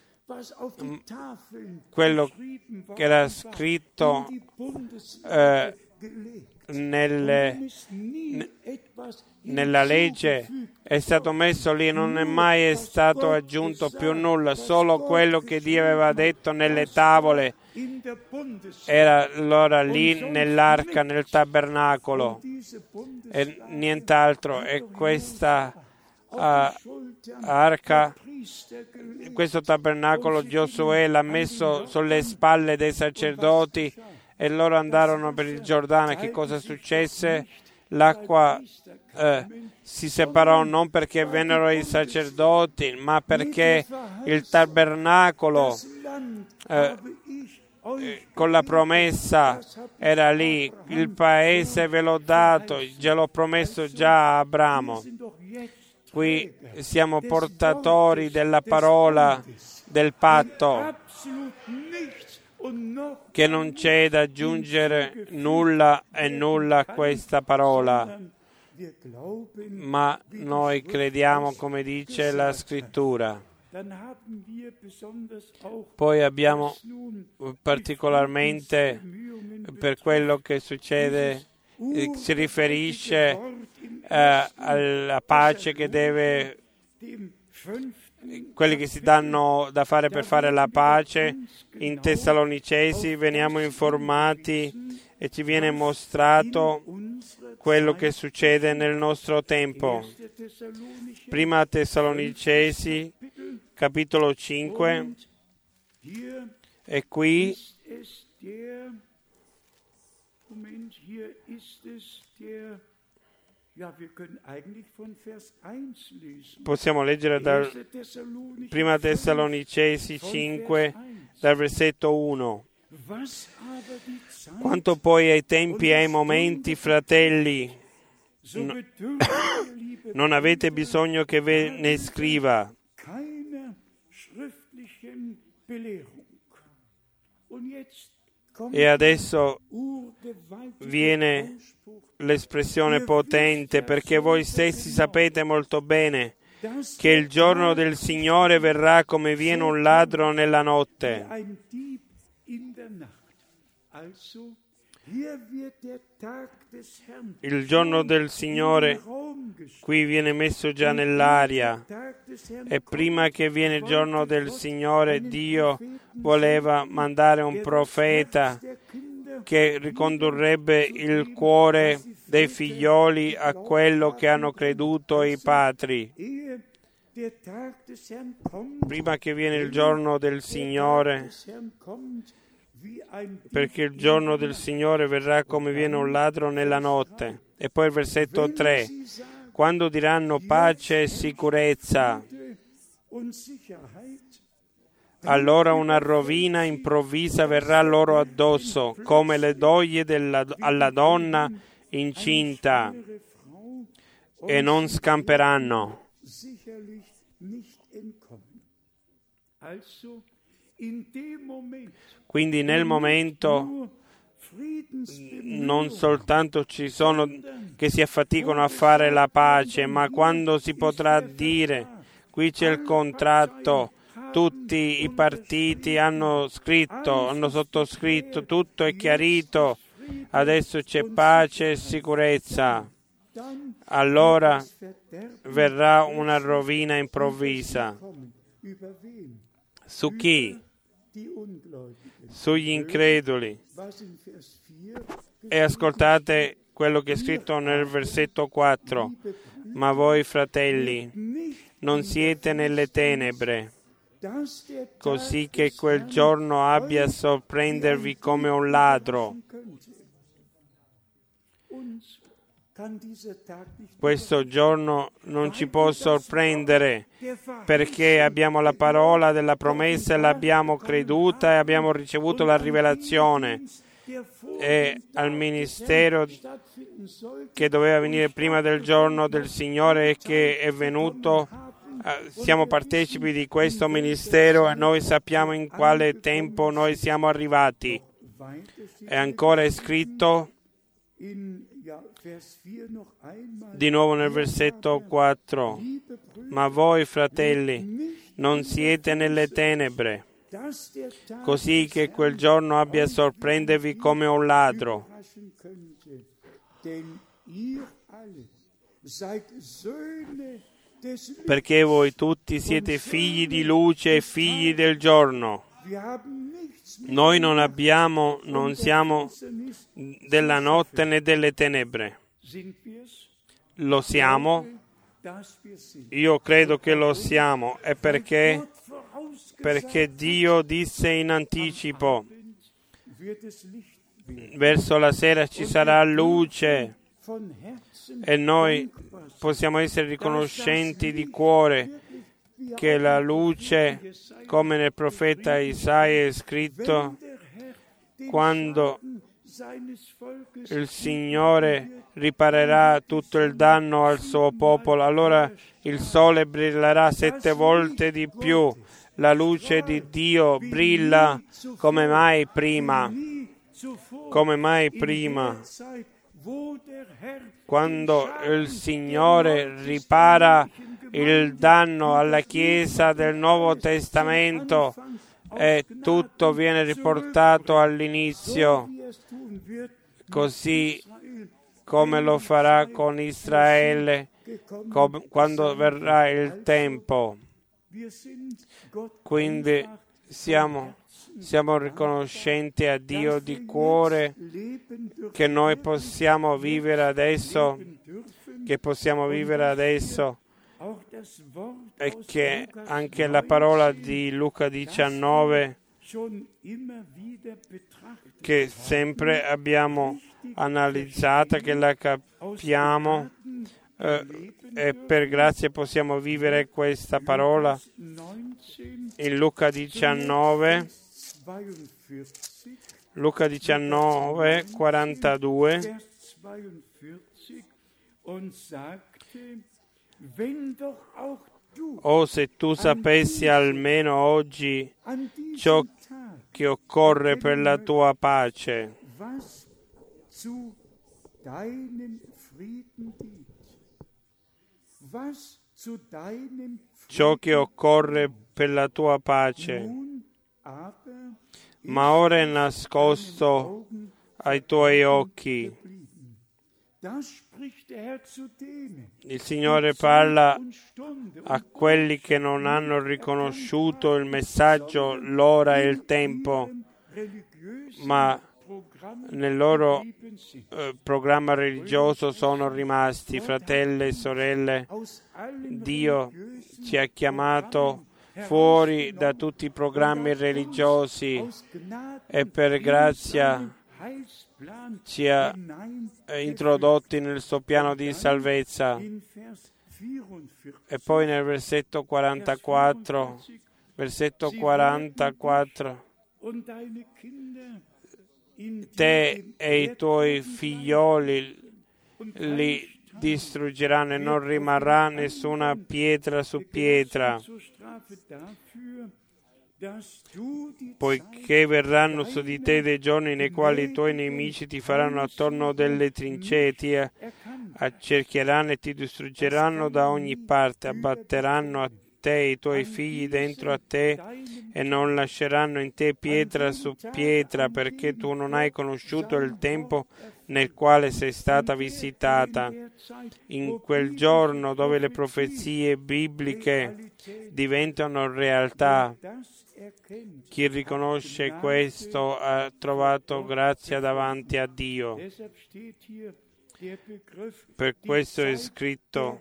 Quello che era scritto eh, nelle, nella legge è stato messo lì, non è mai stato aggiunto più nulla, solo quello che Dio aveva detto nelle tavole era allora lì nell'arca, nel tabernacolo, e nient'altro. E questa uh, arca, questo tabernacolo, Giosuè l'ha messo sulle spalle dei sacerdoti, e loro andarono per il Giordano. Che cosa successe? L'acqua eh, si separò non perché vennero i sacerdoti, ma perché il tabernacolo eh, con la promessa era lì. Il paese ve l'ho dato, gliel'ho l'ho promesso già a Abramo. Qui siamo portatori della parola del patto, che non c'è da aggiungere nulla e nulla a questa parola, ma noi crediamo come dice la Scrittura. Poi abbiamo particolarmente, per quello che succede, eh, si riferisce eh, alla pace che deve, quelli che si danno da fare per fare la pace. In Tessalonicesi veniamo informati e ci viene mostrato quello che succede nel nostro tempo. Prima Tessalonicesi, capitolo cinque, e qui possiamo leggere da Prima Tessalonicesi cinque, dal versetto uno. Quanto poi ai tempi e ai momenti, fratelli, no, non avete bisogno che ve ne scriva. E adesso viene l'espressione potente, perché voi stessi sapete molto bene che il giorno del Signore verrà come viene un ladro nella notte. Il giorno del Signore qui viene messo già nell'aria, e prima che viene il giorno del Signore Dio voleva mandare un profeta che ricondurrebbe il cuore dei figlioli a quello che hanno creduto i padri. Prima che viene il giorno del Signore, perché il giorno del Signore verrà come viene un ladro nella notte. E poi il versetto tre, quando diranno pace e sicurezza, allora una rovina improvvisa verrà loro addosso, come le doglie della, alla donna incinta, e non scamperanno. Quindi nel momento non soltanto ci sono che si affaticano a fare la pace, ma quando si potrà dire, qui c'è il contratto, tutti i partiti hanno scritto, hanno sottoscritto, tutto è chiarito, adesso c'è pace e sicurezza, allora verrà una rovina improvvisa. Su chi? Sugli increduli. E ascoltate quello che è scritto nel versetto quattro. Ma voi, fratelli, non siete nelle tenebre, così che quel giorno abbia a sorprendervi come un ladro. Questo giorno non ci può sorprendere, perché abbiamo la parola della promessa e l'abbiamo creduta e abbiamo ricevuto la rivelazione. E al ministero che doveva venire prima del giorno del Signore e che è venuto, siamo partecipi di questo ministero e noi sappiamo in quale tempo noi siamo arrivati. E ancora è scritto di nuovo nel versetto quattro, ma voi, fratelli, non siete nelle tenebre, così che quel giorno abbia a sorprendervi come un ladro. Perché voi tutti siete figli di luce e figli del giorno. Noi non abbiamo, non siamo della notte né delle tenebre. Lo siamo? Io credo che lo siamo. E perché? Perché Dio disse in anticipo, verso la sera ci sarà luce, e noi possiamo essere riconoscenti di cuore che la luce, come nel profeta Isaia è scritto, quando il Signore riparerà tutto il danno al suo popolo, allora il sole brillerà sette volte di più, la luce di Dio brilla come mai prima, come mai prima. Quando il Signore ripara il danno alla Chiesa del Nuovo Testamento e tutto viene riportato all'inizio, così come lo farà con Israele quando verrà il tempo. Quindi siamo, siamo riconoscenti a Dio di cuore che noi possiamo vivere adesso, che possiamo vivere adesso e che anche la parola di Luca diciannove, che sempre abbiamo analizzata, che la capiamo, eh, e per grazia possiamo vivere questa parola. In Luca diciannove, Luca diciannove, quarantadue, o se tu sapessi almeno oggi ciò che occorre per la tua pace. Ciò che occorre per la tua pace, ma ora è nascosto ai tuoi occhi. Il Signore parla a quelli che non hanno riconosciuto il messaggio, l'ora e il tempo, ma nel loro eh, programma religioso sono rimasti. Fratelli e sorelle, Dio ci ha chiamato fuori da tutti i programmi religiosi e per grazia ci ha introdotti nel suo piano di salvezza. E poi nel versetto quarantaquattro, versetto quarantaquattro, te e i tuoi figlioli li distruggeranno e non rimarrà nessuna pietra su pietra, poiché verranno su di te dei giorni nei quali i tuoi nemici ti faranno attorno delle trincee, ti accerchieranno e ti distruggeranno da ogni parte, abbatteranno a te e i tuoi figli dentro a te e non lasceranno in te pietra su pietra, perché tu non hai conosciuto il tempo nel quale sei stata visitata. In quel giorno dove le profezie bibliche diventano realtà, chi riconosce questo ha trovato grazia davanti a Dio. Per questo è scritto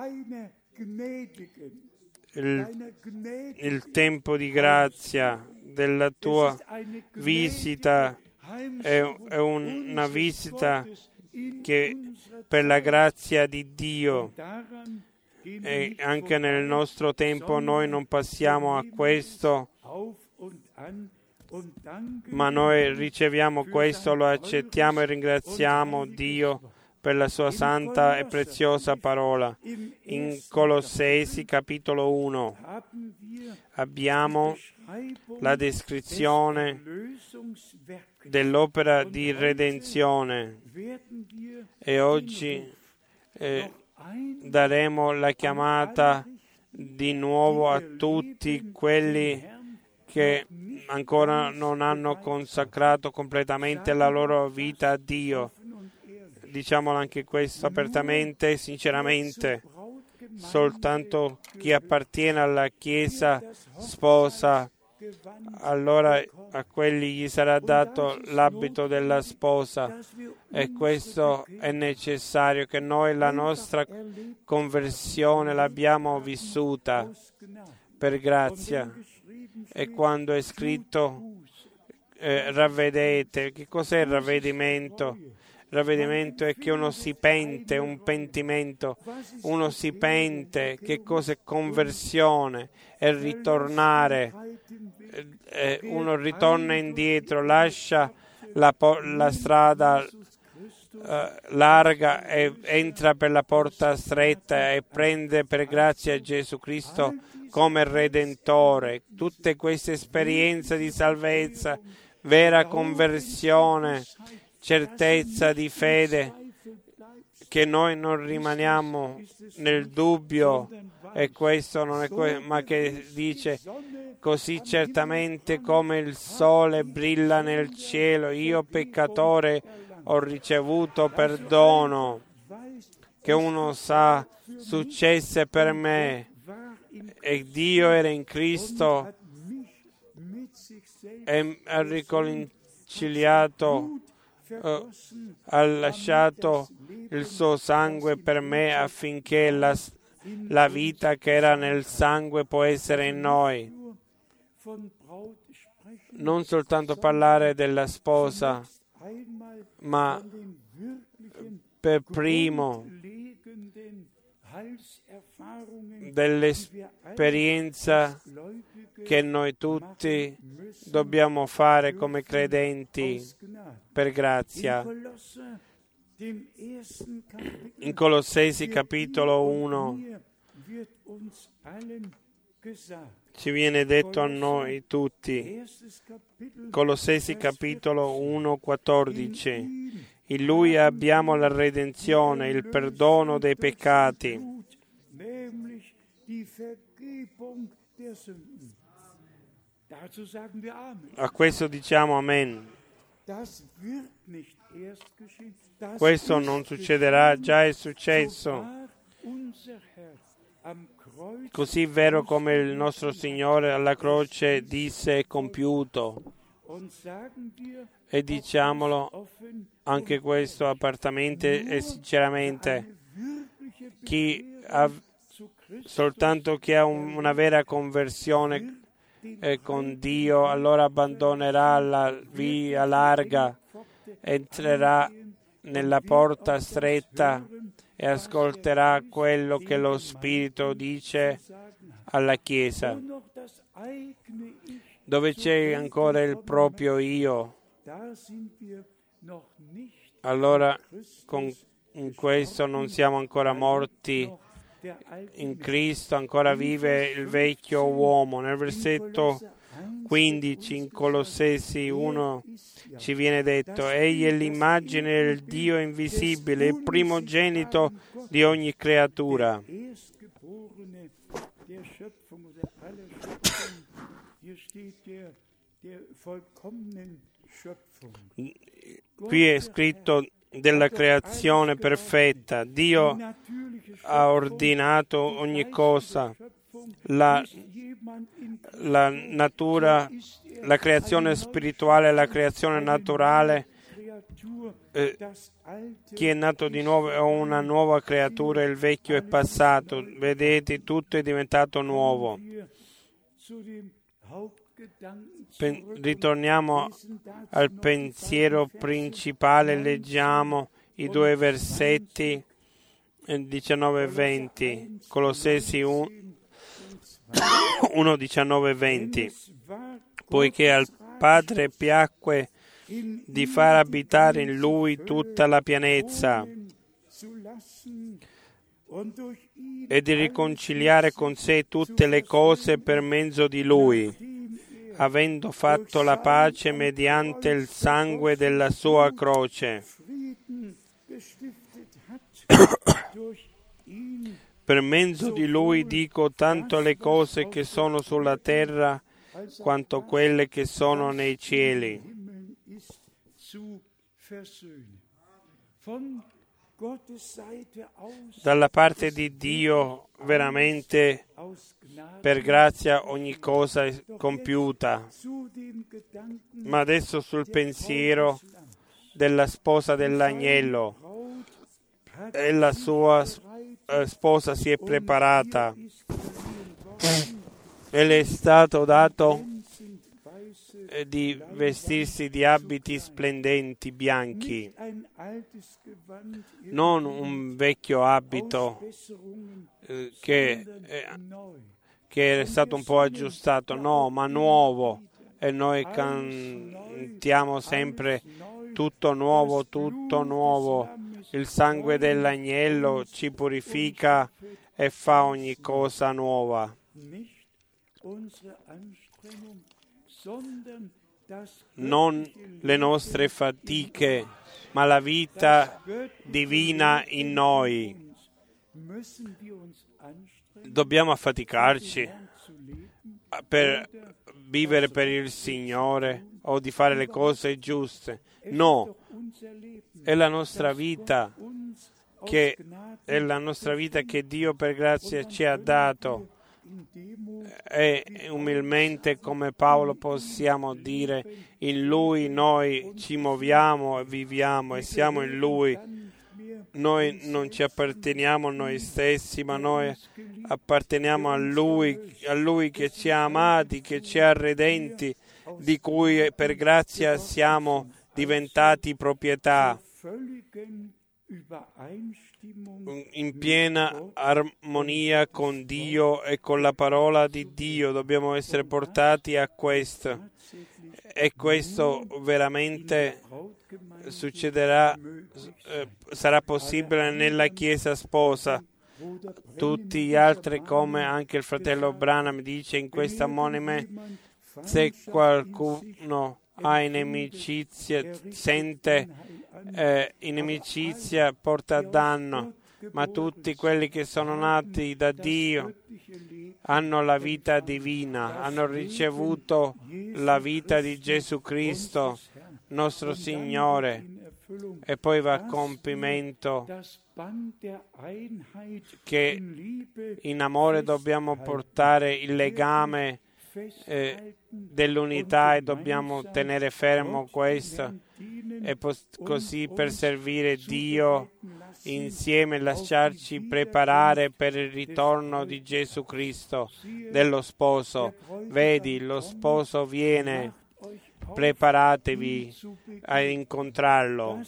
il, il tempo di grazia della tua visita è, è una visita che per la grazia di Dio, e anche nel nostro tempo noi non passiamo a questo, ma noi riceviamo questo, lo accettiamo e ringraziamo Dio per la sua santa e preziosa parola. In Colossesi capitolo uno abbiamo la descrizione dell'opera di redenzione e oggi eh, daremo la chiamata di nuovo a tutti quelli che ancora non hanno consacrato completamente la loro vita a Dio. Diciamolo anche questo apertamente e sinceramente: soltanto chi appartiene alla Chiesa sposa, allora a quelli gli sarà dato l'abito della sposa, e questo è necessario, che noi la nostra conversione l'abbiamo vissuta per grazia. E quando è scritto eh, ravvedete, che cos'è il ravvedimento? Il ravvedimento è che uno si pente, un pentimento, uno si pente. Che cos'è conversione? È ritornare, eh, uno ritorna indietro, lascia la, la strada eh, larga e entra per la porta stretta e prende per grazia Gesù Cristo come Redentore. Tutte queste esperienze di salvezza, vera conversione, certezza di fede, che noi non rimaniamo nel dubbio, e questo non è que- ma che dice: così certamente come il sole brilla nel cielo, io peccatore ho ricevuto perdono. Che uno sa, successe per me, e Dio era in Cristo e ha riconciliato, Uh, ha lasciato il suo sangue per me affinché la, la vita che era nel sangue può essere in noi. Non soltanto parlare della sposa, ma per primo dell'esperienza che noi tutti dobbiamo fare come credenti per grazia. In Colossesi capitolo uno ci viene detto a noi tutti, Colossesi capitolo uno, quattordici, in Lui abbiamo la redenzione, il perdono dei peccati. A questo diciamo Amen. Questo non succederà, già è successo. Così vero come il nostro Signore alla croce disse è compiuto. E diciamolo anche questo apertamente e sinceramente. Chi ha, soltanto chi ha un, una vera conversione eh, con Dio, allora abbandonerà la via larga, entrerà nella porta stretta e ascolterà quello che lo Spirito dice alla Chiesa. Dove c'è ancora il proprio io, allora con in questo non siamo ancora morti in Cristo, ancora vive il vecchio uomo. Nel versetto quindici in Colossesi uno ci viene detto: egli è l'immagine del Dio invisibile, il primogenito di ogni creatura. Qui è scritto della creazione perfetta. Dio ha ordinato ogni cosa. La, la natura, la creazione spirituale e la creazione naturale. Eh, chi è nato di nuovo è una nuova creatura, il vecchio è passato. Vedete, tutto è diventato nuovo. Pen- ritorniamo al pensiero principale, leggiamo i due versetti diciannove e venti, Colossesi uno, diciannove e venti. Poiché al Padre piacque di far abitare in Lui tutta la pienezza e di riconciliare con sé tutte le cose per mezzo di Lui, avendo fatto la pace mediante il sangue della sua croce. Per mezzo di Lui dico tanto le cose che sono sulla terra quanto quelle che sono nei cieli. Dalla parte di Dio veramente per grazia ogni cosa è compiuta. Ma adesso sul pensiero della sposa dell'agnello. E la sua eh, sposa si è preparata e le è stato dato eh, di vestirsi di abiti splendenti bianchi, non un vecchio abito eh, che, eh, che è stato un po' aggiustato, no, ma nuovo. E noi cantiamo sempre tutto nuovo, tutto nuovo. Il sangue dell'agnello ci purifica e fa ogni cosa nuova. Non le nostre fatiche, ma la vita divina in noi. Dobbiamo affaticarci per vivere per il Signore o di fare le cose giuste. No, è la nostra vita che è la nostra vita che Dio per grazia ci ha dato. E umilmente, come Paolo, possiamo dire: in Lui noi ci muoviamo e viviamo e siamo in Lui. Noi non ci apparteniamo a noi stessi, ma noi apparteniamo a Lui, a Lui che ci ha amati, che ci ha redenti, di cui per grazia siamo diventati proprietà, in piena armonia con Dio e con la parola di Dio. Dobbiamo essere portati a questo, e questo veramente succederà, eh, sarà possibile nella Chiesa sposa. Tutti gli altri, come anche il fratello Branham dice in questa monime, se qualcuno ha inimicizia, sente eh, inimicizia, porta a danno, ma tutti quelli che sono nati da Dio hanno la vita divina, hanno ricevuto la vita di Gesù Cristo, nostro Signore, e poi va a compimento che in amore dobbiamo portare il legame eh, dell'unità e dobbiamo tenere fermo questo, e pos- così per servire Dio insieme, lasciarci preparare per il ritorno di Gesù Cristo, dello sposo. Vedi, lo sposo viene, preparatevi a incontrarlo.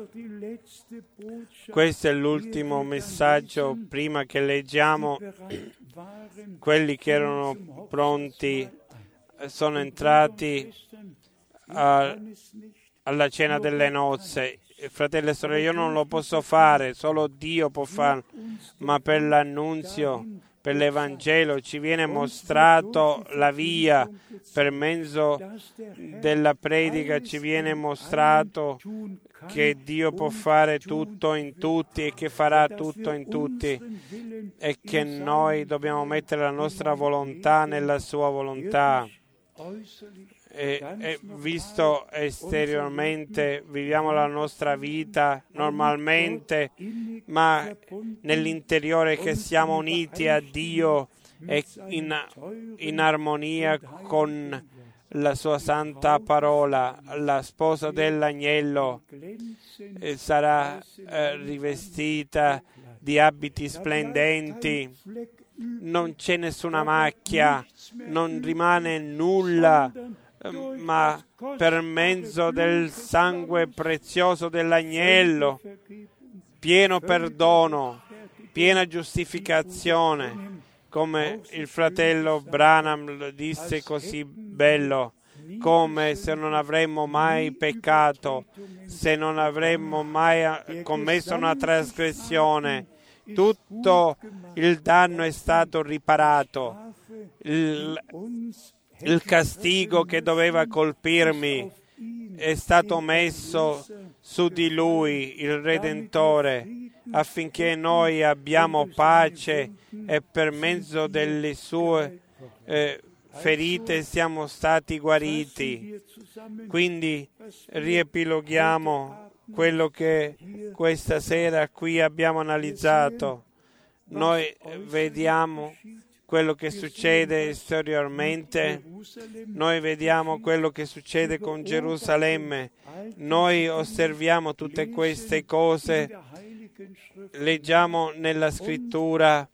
Questo è l'ultimo messaggio prima che leggiamo. Quelli che erano pronti sono entrati a, alla cena delle nozze. Fratelli e sorelle, io non lo posso fare, solo Dio può farlo, ma per l'annunzio, per l'Evangelo ci viene mostrato la via, per mezzo della predica ci viene mostrato che Dio può fare tutto in tutti e che farà tutto in tutti, e che noi dobbiamo mettere la nostra volontà nella sua volontà. E, e visto esteriormente viviamo la nostra vita normalmente, ma nell'interiore che siamo uniti a Dio e in, in armonia con la sua santa parola. La sposa dell'agnello eh, sarà eh, rivestita di abiti splendenti, non c'è nessuna macchia, non rimane nulla, ma per mezzo del sangue prezioso dell'agnello, pieno perdono, piena giustificazione, come il fratello Branham disse così bello, come se non avremmo mai peccato, se non avremmo mai commesso una trasgressione. Tutto il danno è stato riparato. Il, il castigo che doveva colpirmi è stato messo su di Lui, il Redentore, affinché noi abbiamo pace e per mezzo delle sue eh, ferite siamo stati guariti. Quindi riepiloghiamo quello che questa sera qui abbiamo analizzato. Noi vediamo quello che succede esteriormente, noi vediamo quello che succede con Gerusalemme, noi osserviamo tutte queste cose, leggiamo nella Scrittura,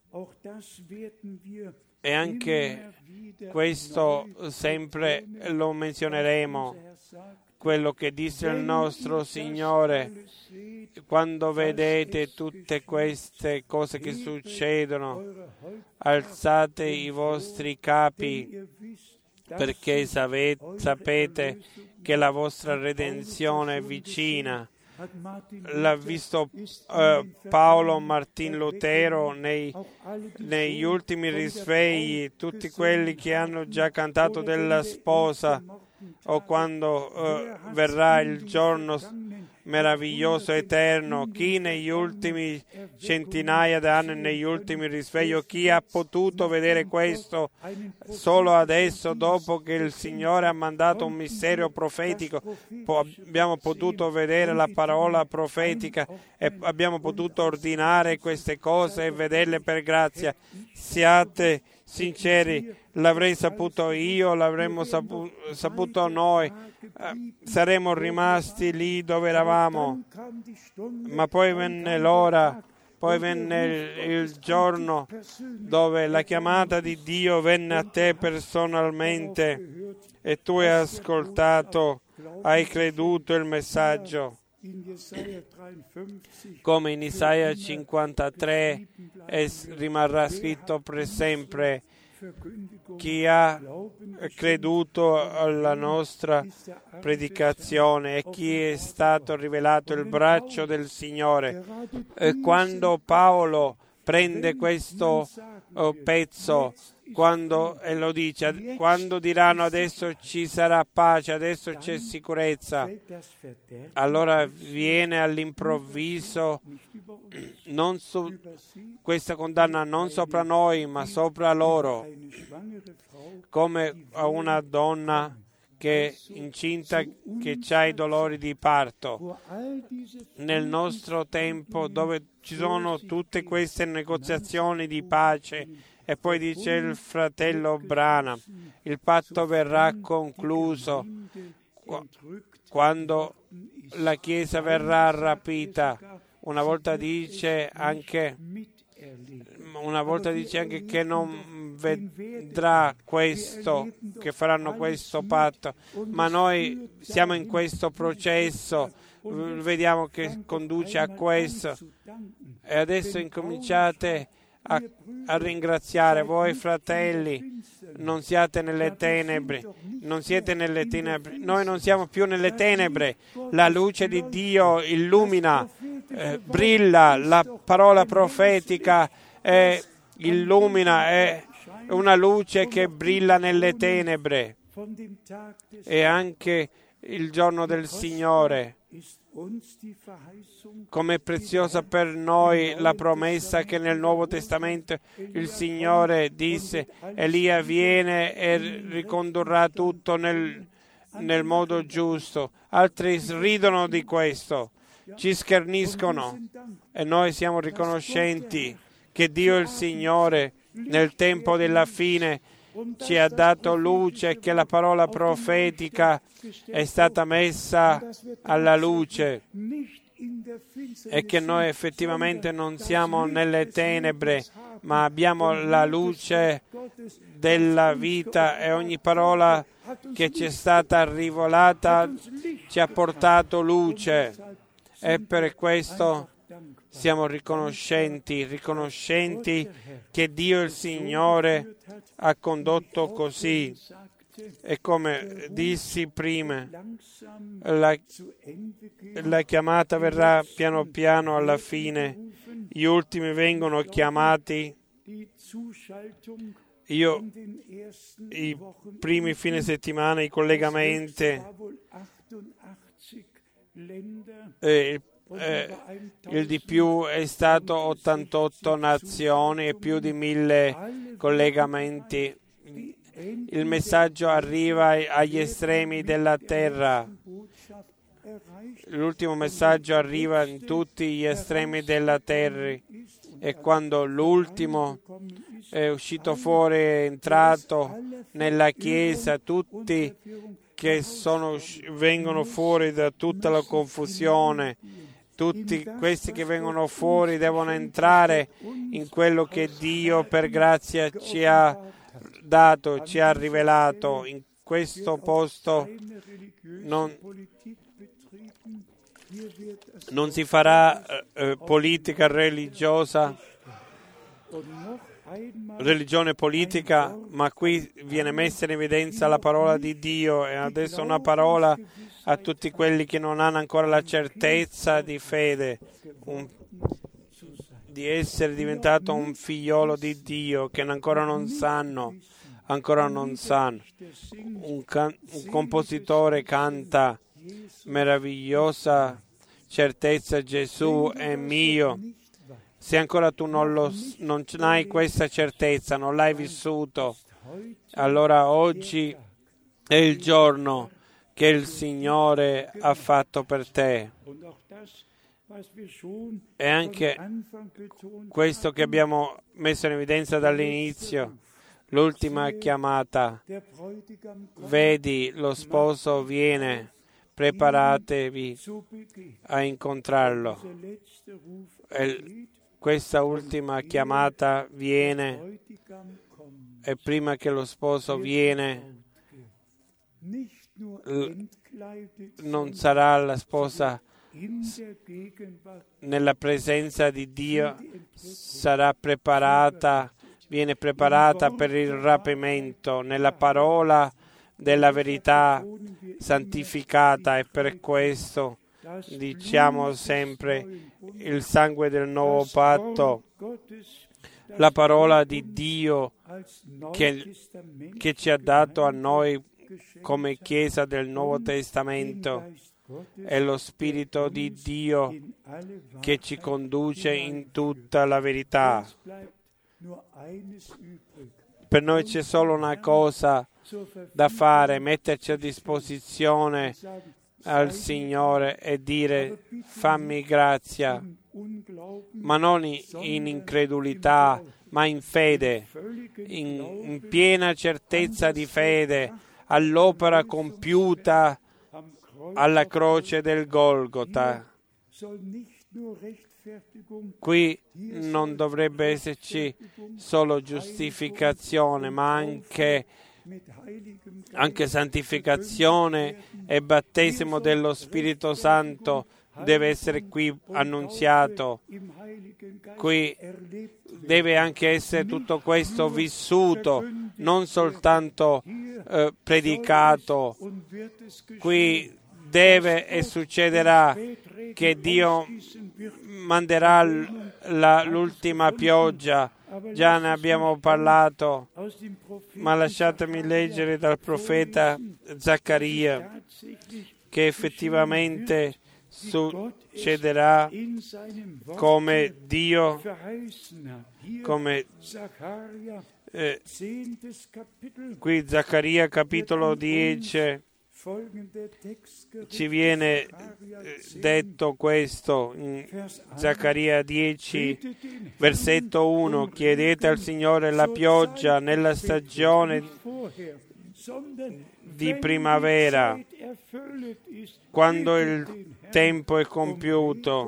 e anche questo sempre lo menzioneremo, quello che disse il nostro Signore: quando vedete tutte queste cose che succedono, alzate i vostri capi, perché sapete che la vostra redenzione è vicina. L'ha visto uh, Paolo Martin Lutero nei, negli ultimi risvegli, tutti quelli che hanno già cantato della sposa, o quando uh, verrà il giorno meraviglioso eterno. Chi negli ultimi centinaia di anni, negli ultimi risvegli, chi ha potuto vedere questo solo adesso, dopo che il Signore ha mandato un mistero profetico, po- abbiamo potuto vedere la parola profetica e abbiamo potuto ordinare queste cose e vederle per grazia. Siate sinceri, l'avrei saputo io, l'avremmo sapu- saputo noi, eh, saremmo rimasti lì dove eravamo. Ma poi venne l'ora, poi venne il, il giorno dove la chiamata di Dio venne a te personalmente e tu hai ascoltato, hai creduto il messaggio. Come in Isaia cinquantatré e rimarrà scritto per sempre, chi ha creduto alla nostra predicazione e chi è stato rivelato il braccio del Signore. E quando Paolo prende questo oh, pezzo, quando e lo dice, quando diranno adesso ci sarà pace, adesso c'è sicurezza, allora viene all'improvviso non su, questa condanna non sopra noi ma sopra loro, come a una donna che è incinta che ha i dolori di parto. Nel nostro tempo dove ci sono tutte queste negoziazioni di pace, e poi dice il fratello Branham, il patto verrà concluso quando la Chiesa verrà rapita. Una volta dice anche, una volta dice anche che non vedrà questo, che faranno questo patto, ma noi siamo in questo processo, vediamo che conduce a questo. E adesso incominciate A, a ringraziare voi fratelli, non siate nelle tenebre, non siete nelle tenebre, noi non siamo più nelle tenebre, la luce di Dio illumina, eh, brilla, la parola profetica eh, illumina, è una luce che brilla nelle tenebre. E anche il giorno del Signore, come è preziosa per noi la promessa che nel Nuovo Testamento il Signore disse: Elia viene e ricondurrà tutto nel, nel modo giusto. Altri ridono di questo, ci scherniscono, e noi siamo riconoscenti che Dio il Signore nel tempo della fine ci ha dato luce, che la parola profetica è stata messa alla luce e che noi effettivamente non siamo nelle tenebre, ma abbiamo la luce della vita, e ogni parola che ci è stata rivelata ci ha portato luce, e per questo siamo riconoscenti, riconoscenti che Dio il Signore ha condotto così. E come dissi prima, la, la chiamata verrà piano piano alla fine, gli ultimi vengono chiamati. Io i primi fine settimana, i collegamenti, eh, Eh, il di più è stato ottantotto nazioni e più di mille collegamenti. Il messaggio arriva agli estremi della terra. L'ultimo messaggio arriva in tutti gli estremi della terra, e quando l'ultimo è uscito fuori, è entrato nella Chiesa, tutti che sono, vengono fuori da tutta la confusione, tutti questi che vengono fuori devono entrare in quello che Dio per grazia ci ha dato, ci ha rivelato. In questo posto non, non si farà eh, politica religiosa, religione politica, ma qui viene messa in evidenza la parola di Dio, e adesso una parola a tutti quelli che non hanno ancora la certezza di fede, un, di essere diventato un figliolo di Dio, che ancora non sanno, ancora non sanno. Un, can, un compositore canta: meravigliosa certezza, Gesù è mio. Se ancora tu non, lo, non hai questa certezza, non l'hai vissuto, allora oggi è il giorno che il Signore ha fatto per te. E anche questo che abbiamo messo in evidenza dall'inizio, l'ultima chiamata. Vedi, lo sposo viene, preparatevi a incontrarlo. E questa ultima chiamata viene, e prima che lo sposo viene, non sarà la sposa nella presenza di Dio, sarà preparata, viene preparata per il rapimento nella parola della verità santificata, e per questo diciamo sempre il sangue del nuovo patto, la parola di Dio che, che ci ha dato a noi come Chiesa del Nuovo Testamento, è lo Spirito di Dio che ci conduce in tutta la verità. Per noi c'è solo una cosa da fare, metterci a disposizione al Signore e dire: fammi grazia, ma non in incredulità, ma in fede, in, in piena certezza di fede, all'opera compiuta alla croce del Golgota. Qui non dovrebbe esserci solo giustificazione, ma anche, anche santificazione e battesimo dello Spirito Santo deve essere qui annunziato. Qui deve anche essere tutto questo vissuto, non soltanto eh, predicato. Qui deve e succederà che Dio manderà la, l'ultima pioggia. Già ne abbiamo parlato, ma lasciatemi leggere dal profeta Zaccaria che effettivamente succederà come Dio, come eh, qui Zaccaria capitolo dieci ci viene detto questo, in Zaccaria dieci, versetto uno: chiedete al Signore la pioggia nella stagione di primavera, quando il tempo è compiuto.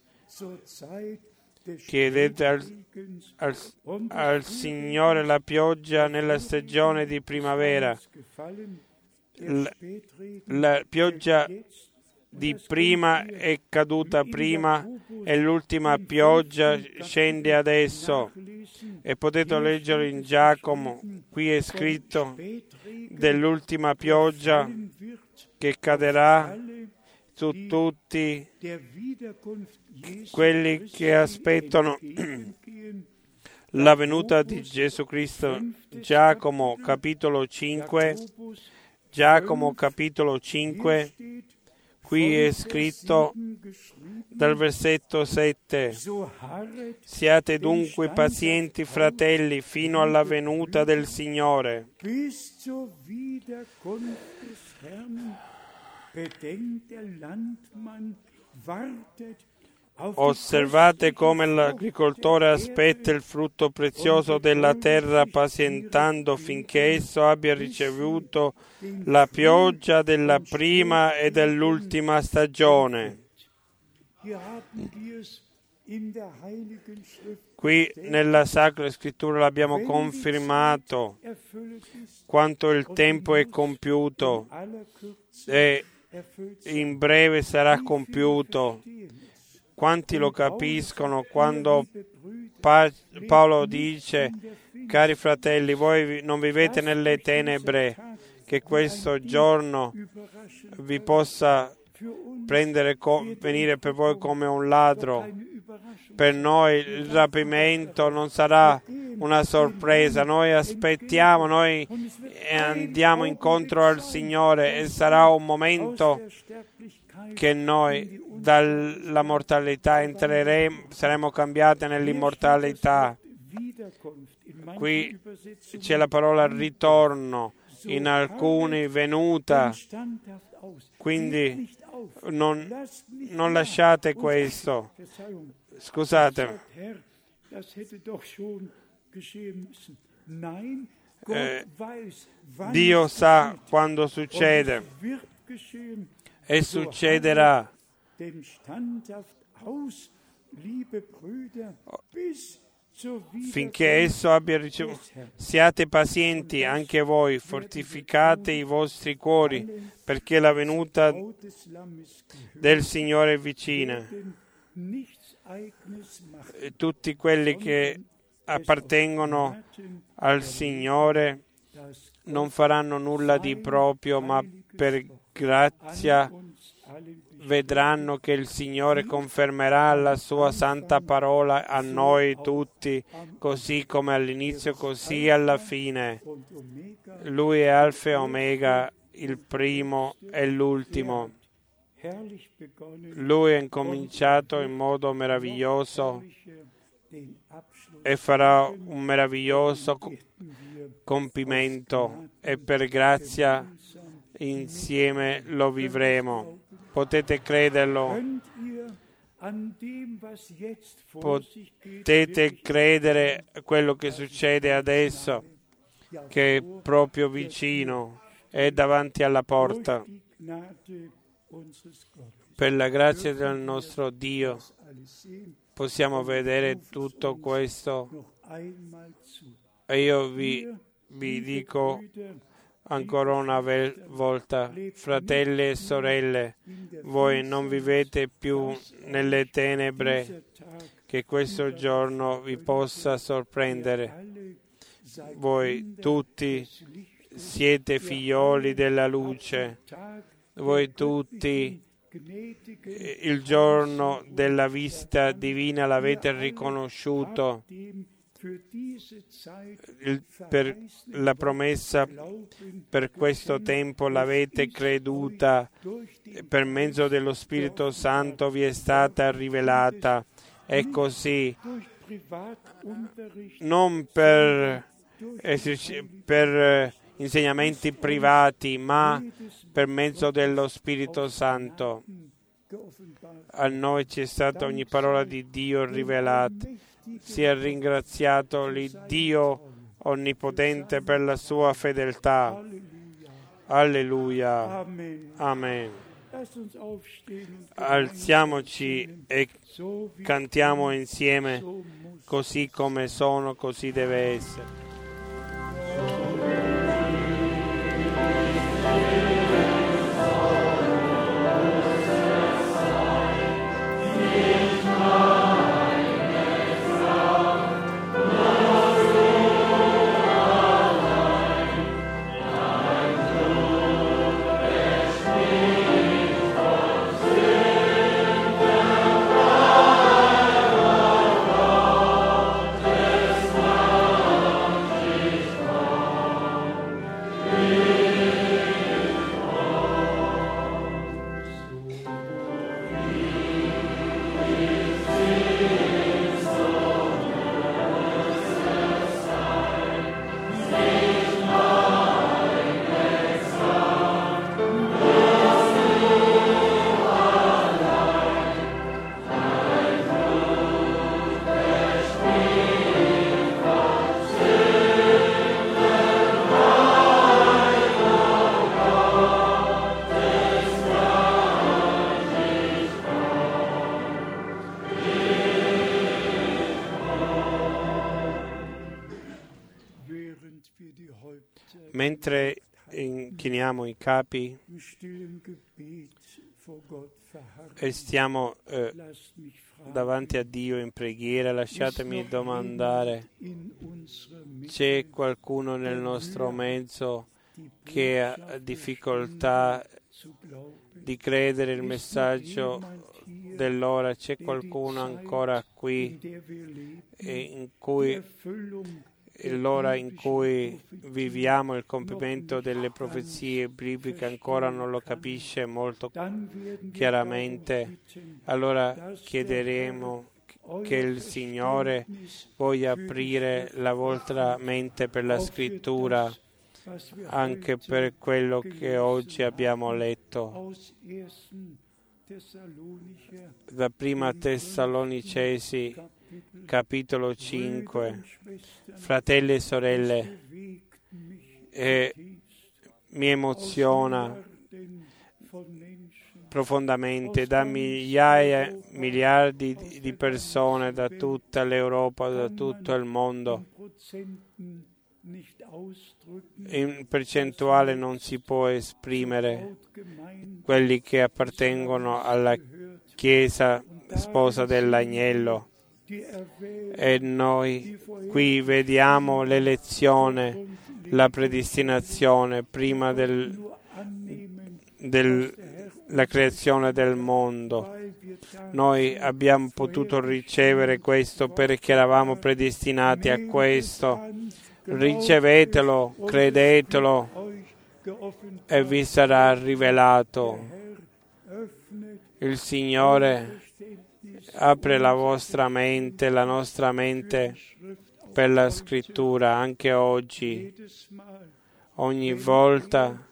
Chiedete al, al, al Signore la pioggia nella stagione di primavera. La, la pioggia di prima è caduta prima e l'ultima pioggia scende adesso. E potete leggere in Giacomo, qui è scritto dell'ultima pioggia che caderà su tutti quelli che aspettano la venuta di Gesù Cristo. Giacomo capitolo cinque, Giacomo capitolo cinque, qui è scritto dal versetto sette: siate dunque pazienti, fratelli, fino alla venuta del Signore. Osservate come l'agricoltore aspetta il frutto prezioso della terra, pazientando finché esso abbia ricevuto la pioggia della prima e dell'ultima stagione. Qui nella Sacra Scrittura l'abbiamo confermato quanto il tempo è compiuto e in breve sarà compiuto. Quanti lo capiscono quando pa- Paolo dice: cari fratelli, voi non vivete nelle tenebre, che questo giorno vi possa prendere co- venire per voi come un ladro. Per noi il rapimento non sarà una sorpresa, noi aspettiamo, noi andiamo incontro al Signore e sarà un momento che noi dalla mortalità entreremo, saremo cambiati nell'immortalità. Qui c'è la parola ritorno, in alcuni venuta, quindi non, non lasciate questo. Scusate. Eh, Dio sa quando succede e succederà. Finché esso abbia ricevuto. Siate pazienti anche voi, fortificate i vostri cuori, perché la venuta del Signore è vicina. E tutti quelli che appartengono al Signore non faranno nulla di proprio, ma per grazia vedranno che il Signore confermerà la sua santa parola a noi tutti, così come all'inizio, così alla fine. Lui è Alfa e Omega, il primo e l'ultimo. Lui ha incominciato in modo meraviglioso e farà un meraviglioso compimento, e per grazia insieme lo vivremo. Potete crederlo? Potete credere a quello che succede adesso, che è proprio vicino, è davanti alla porta. Per la grazia del nostro Dio possiamo vedere tutto questo. E io vi, vi dico ancora una volta, fratelli e sorelle, voi non vivete più nelle tenebre, che questo giorno vi possa sorprendere. Voi tutti siete figlioli della luce, voi tutti il giorno della visita divina l'avete riconosciuto. Il, per la promessa per questo tempo l'avete creduta, per mezzo dello Spirito Santo vi è stata rivelata. È così, non per, per insegnamenti privati, ma per mezzo dello Spirito Santo. A noi ci è stata ogni parola di Dio rivelata. Sia ringraziato l'Iddio onnipotente per la sua fedeltà. Alleluia. Amen. Alziamoci e cantiamo insieme, così come sono, così deve essere. Mentre inchiniamo i capi e stiamo eh, davanti a Dio in preghiera, lasciatemi domandare: c'è qualcuno nel nostro mezzo che ha difficoltà di credere il messaggio dell'ora? C'è qualcuno ancora qui in cui l'ora in cui viviamo il compimento delle profezie bibliche ancora non lo capisce molto chiaramente? Allora chiederemo che il Signore voglia aprire la vostra mente per la Scrittura, anche per quello che oggi abbiamo letto da Prima Tessalonicesi capitolo cinque. Fratelli e sorelle, e mi emoziona profondamente da migliaia, miliardi di persone da tutta l'Europa, da tutto il mondo. In percentuale non si può esprimere quelli che appartengono alla Chiesa sposa dell'Agnello. E noi qui vediamo l'elezione, la predestinazione prima del, del, la creazione del mondo. Noi abbiamo potuto ricevere questo perché eravamo predestinati a questo. Ricevetelo, credetelo e vi sarà rivelato. Il Signore apre la vostra mente, la nostra mente per la Scrittura anche oggi. Ogni volta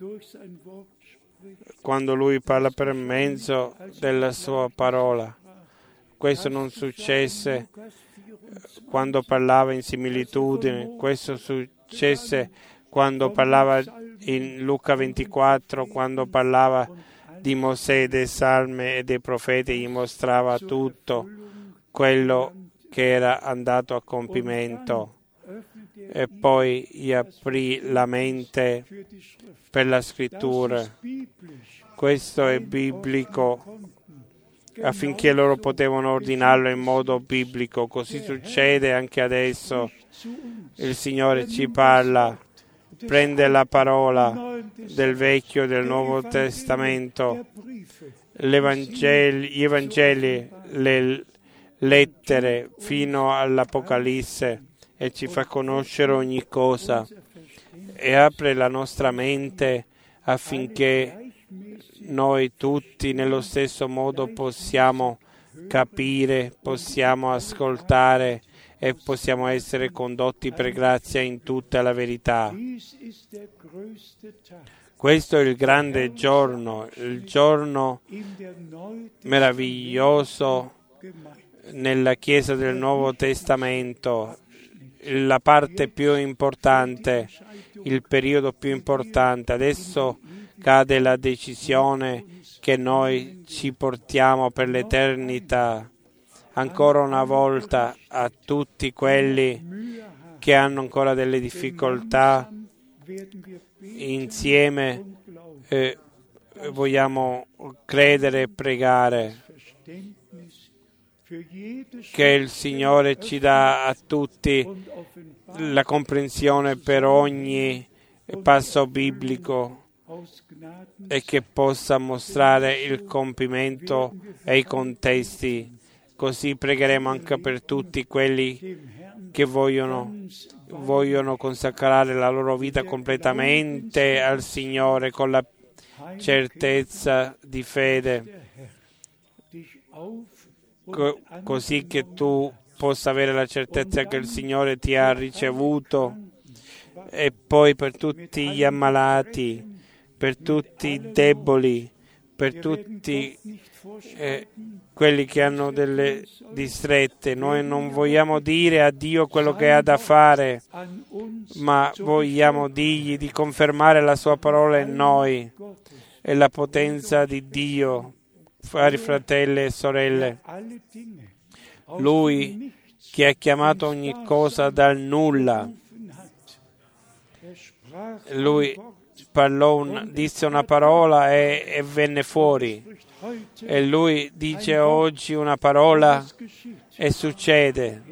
quando Lui parla per mezzo della Sua parola. Questo non successe quando parlava in similitudine, questo successe quando parlava in Luca ventiquattro, quando parlava di Mosè, dei Salmi e dei profeti, gli mostrava tutto quello che era andato a compimento e poi gli aprì la mente per la Scrittura. Questo è biblico, affinché loro potevano ordinarlo in modo biblico. Così succede anche adesso. Il Signore ci parla, prende la parola del Vecchio e del Nuovo Testamento, gli Evangeli, le lettere fino all'Apocalisse e ci fa conoscere ogni cosa e apre la nostra mente affinché noi tutti nello stesso modo possiamo capire, possiamo ascoltare e possiamo essere condotti per grazia in tutta la verità. Questo è il grande giorno, il giorno meraviglioso nella Chiesa del Nuovo Testamento, la parte più importante, il periodo più importante. Adesso cade la decisione che noi ci portiamo per l'eternità. Ancora una volta a tutti quelli che hanno ancora delle difficoltà, insieme eh, vogliamo credere e pregare che il Signore ci dà a tutti la comprensione per ogni passo biblico e che possa mostrare il compimento e i contesti. Così pregheremo anche per tutti quelli che vogliono, vogliono consacrare la loro vita completamente al Signore con la certezza di fede, Co- così che tu possa avere la certezza che il Signore ti ha ricevuto. E poi per tutti gli ammalati, per tutti i deboli, per tutti eh, quelli che hanno delle distrette. Noi non vogliamo dire a Dio quello che ha da fare, ma vogliamo dirgli di confermare la sua parola in noi e la potenza di Dio, cari fratelli e sorelle. Lui che ha chiamato ogni cosa dal nulla, Lui parlò un, disse una parola e, e venne fuori. E Lui dice oggi una parola e succede.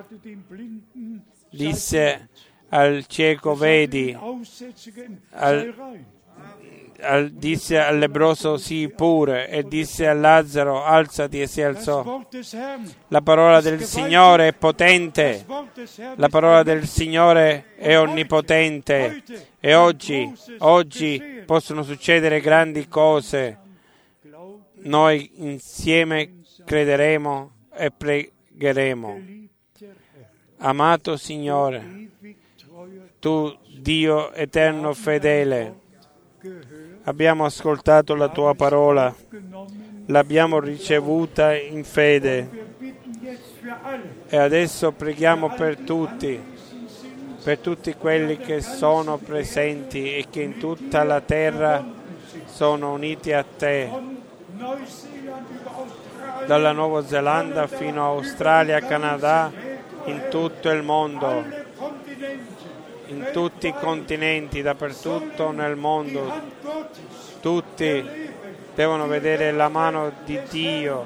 Disse al cieco vedi, al, al, disse al lebbroso sii pure, e disse a Lazzaro alzati, e si alzò. La parola del Signore è potente, la parola del Signore è onnipotente, e oggi, oggi possono succedere grandi cose. Noi insieme crederemo e pregheremo. Amato Signore, tu Dio eterno fedele, abbiamo ascoltato la tua parola, l'abbiamo ricevuta in fede e adesso preghiamo per tutti per tutti quelli che sono presenti e che in tutta la terra sono uniti a te, dalla Nuova Zelanda fino a Australia, Canada, in tutto il mondo, in tutti i continenti, dappertutto nel mondo. Tutti devono vedere la mano di Dio,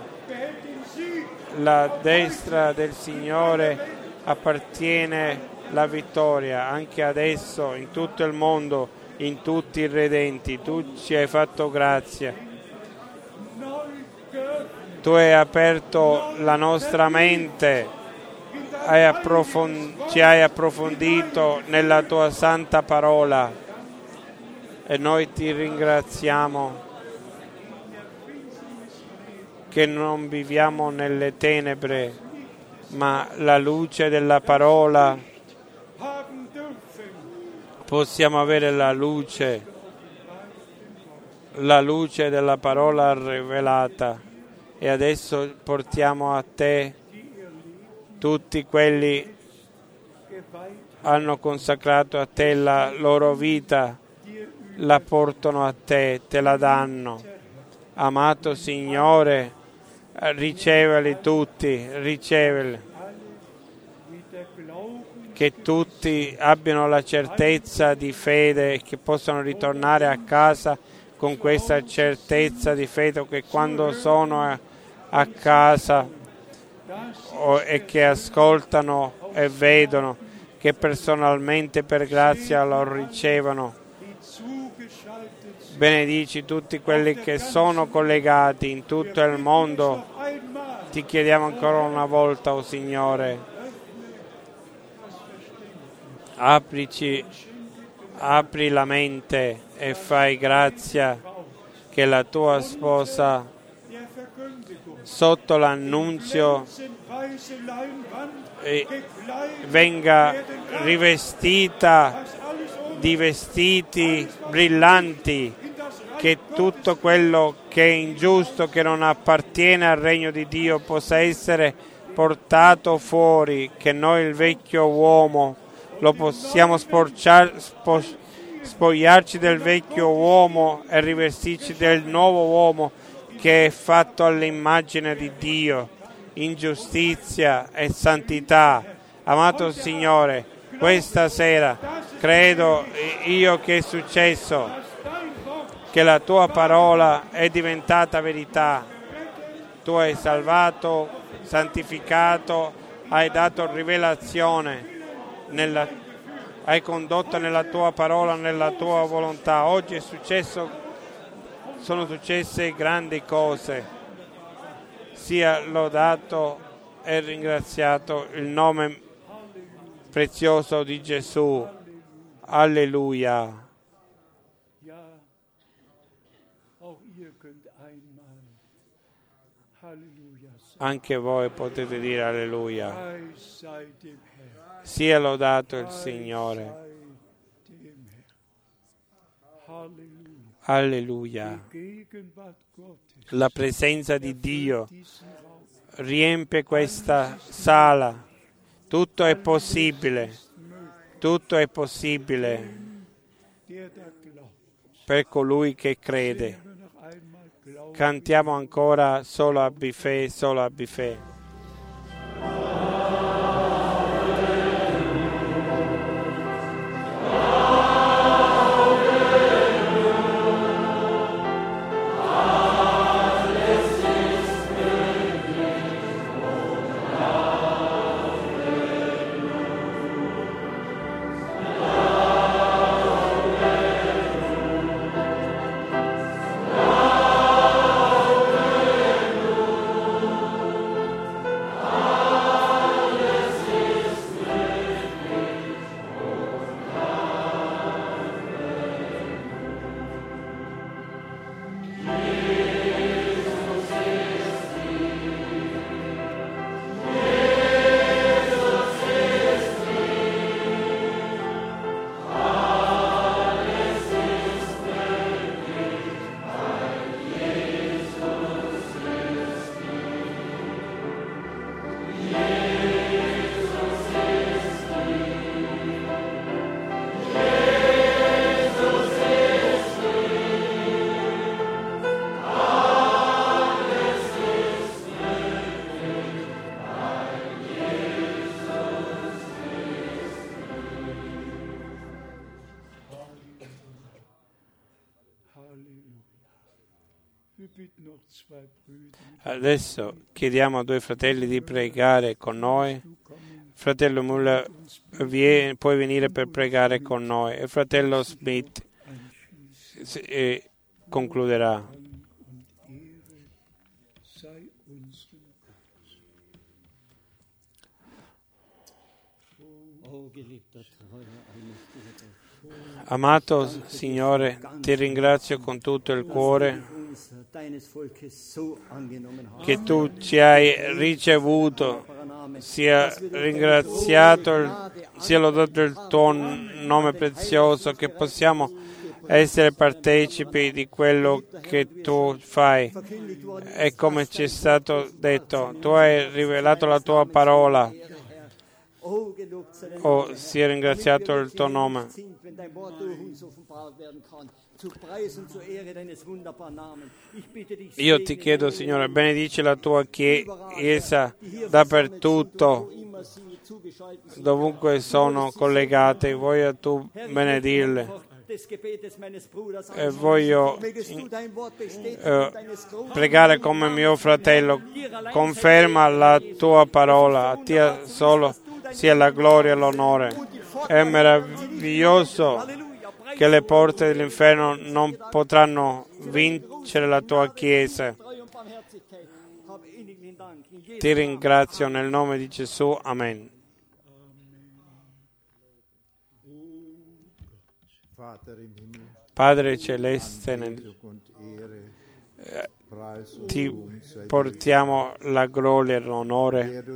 la destra del Signore appartiene la vittoria, anche adesso, in tutto il mondo, in tutti i redenti. Tu ci hai fatto grazia. Tu hai aperto la nostra mente, hai approfond- ci hai approfondito nella tua santa parola e noi ti ringraziamo che non viviamo nelle tenebre, ma la luce della parola, possiamo avere la luce, la luce della parola rivelata, e adesso portiamo a te tutti quelli che hanno consacrato a te la loro vita, la portano a te, te la danno. Amato Signore, riceveli tutti, riceveli, che tutti abbiano la certezza di fede e che possano ritornare a casa con questa certezza di fede, che quando sono a, a casa o, e che ascoltano e vedono, che personalmente per grazia lo ricevono. Benedici tutti quelli che sono collegati in tutto il mondo. Ti chiediamo ancora una volta, o oh Signore, aprici, apri la mente e fai grazia che la tua sposa, sotto l'annunzio, eh, venga rivestita di vestiti brillanti, che tutto quello che è ingiusto, che non appartiene al regno di Dio, possa essere portato fuori, che noi il vecchio uomo lo possiamo sporciar, spo, spogliarci del vecchio uomo e rivestirci del nuovo uomo che è fatto all'immagine di Dio, in giustizia e santità. Amato Signore, questa sera credo io che è successo, che la tua parola è diventata verità. Tu hai salvato, santificato, hai dato rivelazione, nella, hai condotto nella tua parola, nella tua volontà. Oggi è successo, sono successe grandi cose. Sia lodato e ringraziato il nome prezioso di Gesù. Alleluia. Anche voi potete dire alleluia. Sia lodato il Signore. Alleluia. La presenza di Dio riempie questa sala. Tutto è possibile. Tutto è possibile per colui che crede. Cantiamo ancora solo abbi fede, solo abbi fede. Adesso chiediamo a due fratelli di pregare con noi. Fratello Müller, vieni, puoi venire per pregare con noi. E fratello Smith eh, concluderà. Amato Signore, ti ringrazio con tutto il cuore che tu ci hai ricevuto, sia ringraziato, sia lodato il tuo nome prezioso, che possiamo essere partecipi di quello che tu fai. E come ci è stato detto, tu hai rivelato la tua parola. Oh, sia ringraziato il tuo nome. Io ti chiedo, Signore, benedici la tua Chiesa dappertutto, dovunque sono collegate, voglia tu benedirle. E voglio eh, pregare come mio fratello, conferma la tua parola, a te solo sia la gloria e l'onore. È meraviglioso che le porte dell'inferno non potranno vincere la tua Chiesa. Ti ringrazio nel nome di Gesù. Amen. Padre Celeste, nel, eh, ti portiamo la gloria e l'onore.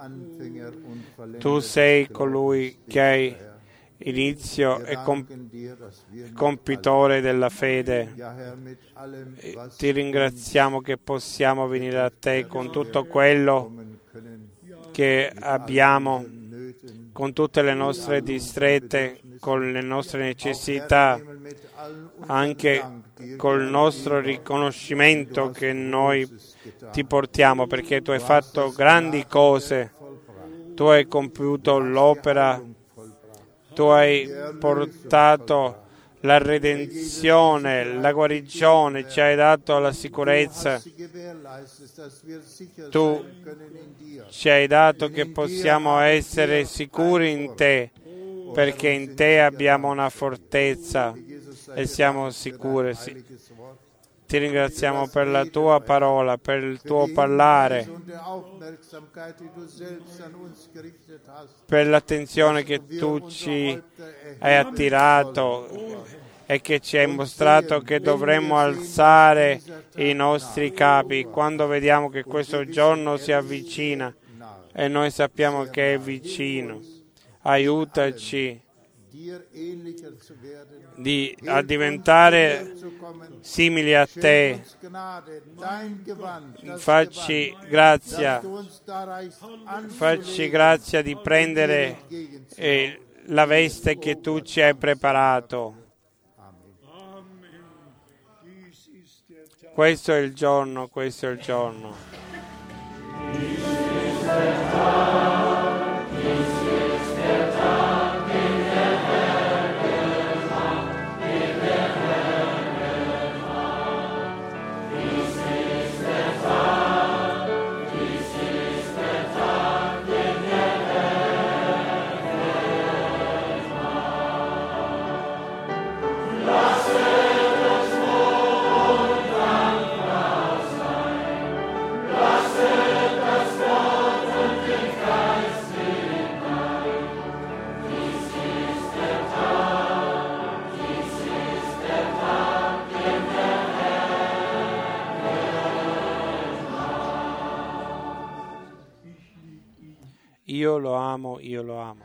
Tu sei colui che hai inizio e compitore della fede. E ti ringraziamo che possiamo venire a te con tutto quello che abbiamo, con tutte le nostre distrette, con le nostre necessità, anche col nostro riconoscimento che noi ti portiamo, perché tu hai fatto grandi cose, tu hai compiuto l'opera, tu hai portato la redenzione, la guarigione, ci hai dato la sicurezza. Tu ci hai dato che possiamo essere sicuri in te, perché in te abbiamo una fortezza e siamo sicuri. Ti ringraziamo per la tua parola, per il tuo parlare, per l'attenzione che tu ci hai attirato e che ci hai mostrato che dovremmo alzare i nostri capi quando vediamo che questo giorno si avvicina, e noi sappiamo che è vicino. Aiutaci di, a diventare simili a te. Facci grazia, facci grazia di prendere eh, la veste che tu ci hai preparato. Questo è il giorno, questo è il giorno. Io lo amo, io lo amo.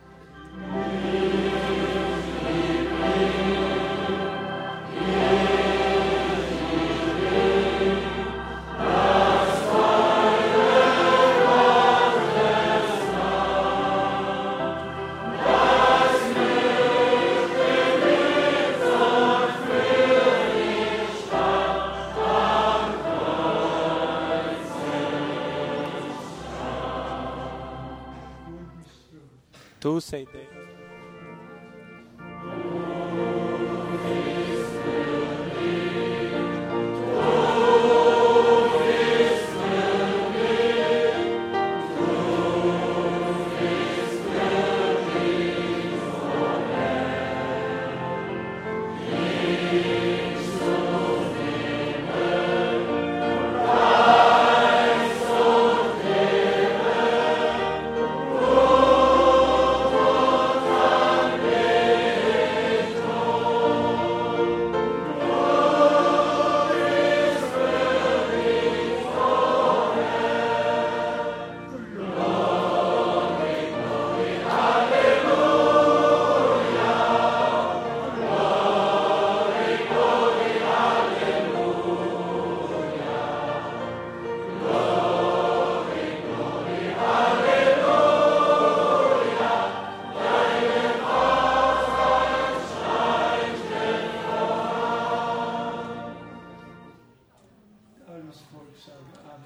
Tu sei te. Oh,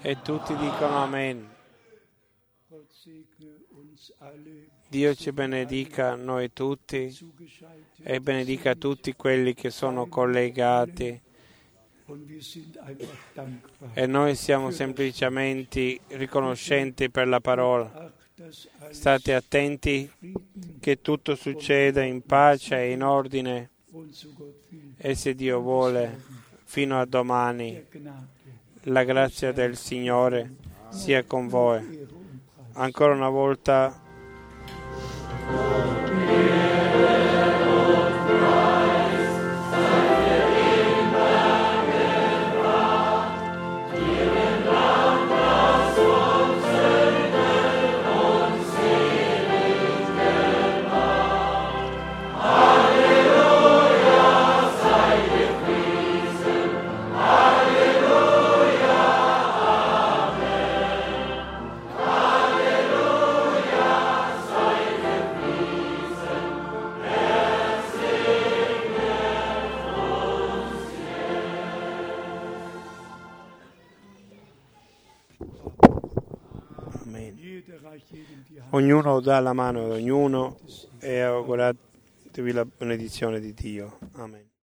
E tutti dicono Amen. Dio ci benedica noi tutti e benedica tutti quelli che sono collegati. E noi siamo semplicemente riconoscenti per la parola. State attenti che tutto succeda in pace e in ordine, e se Dio vuole, fino a domani, la grazia del Signore sia con voi. Ancora una volta. Ognuno dà la mano ad ognuno e auguratevi la benedizione di Dio. Amen.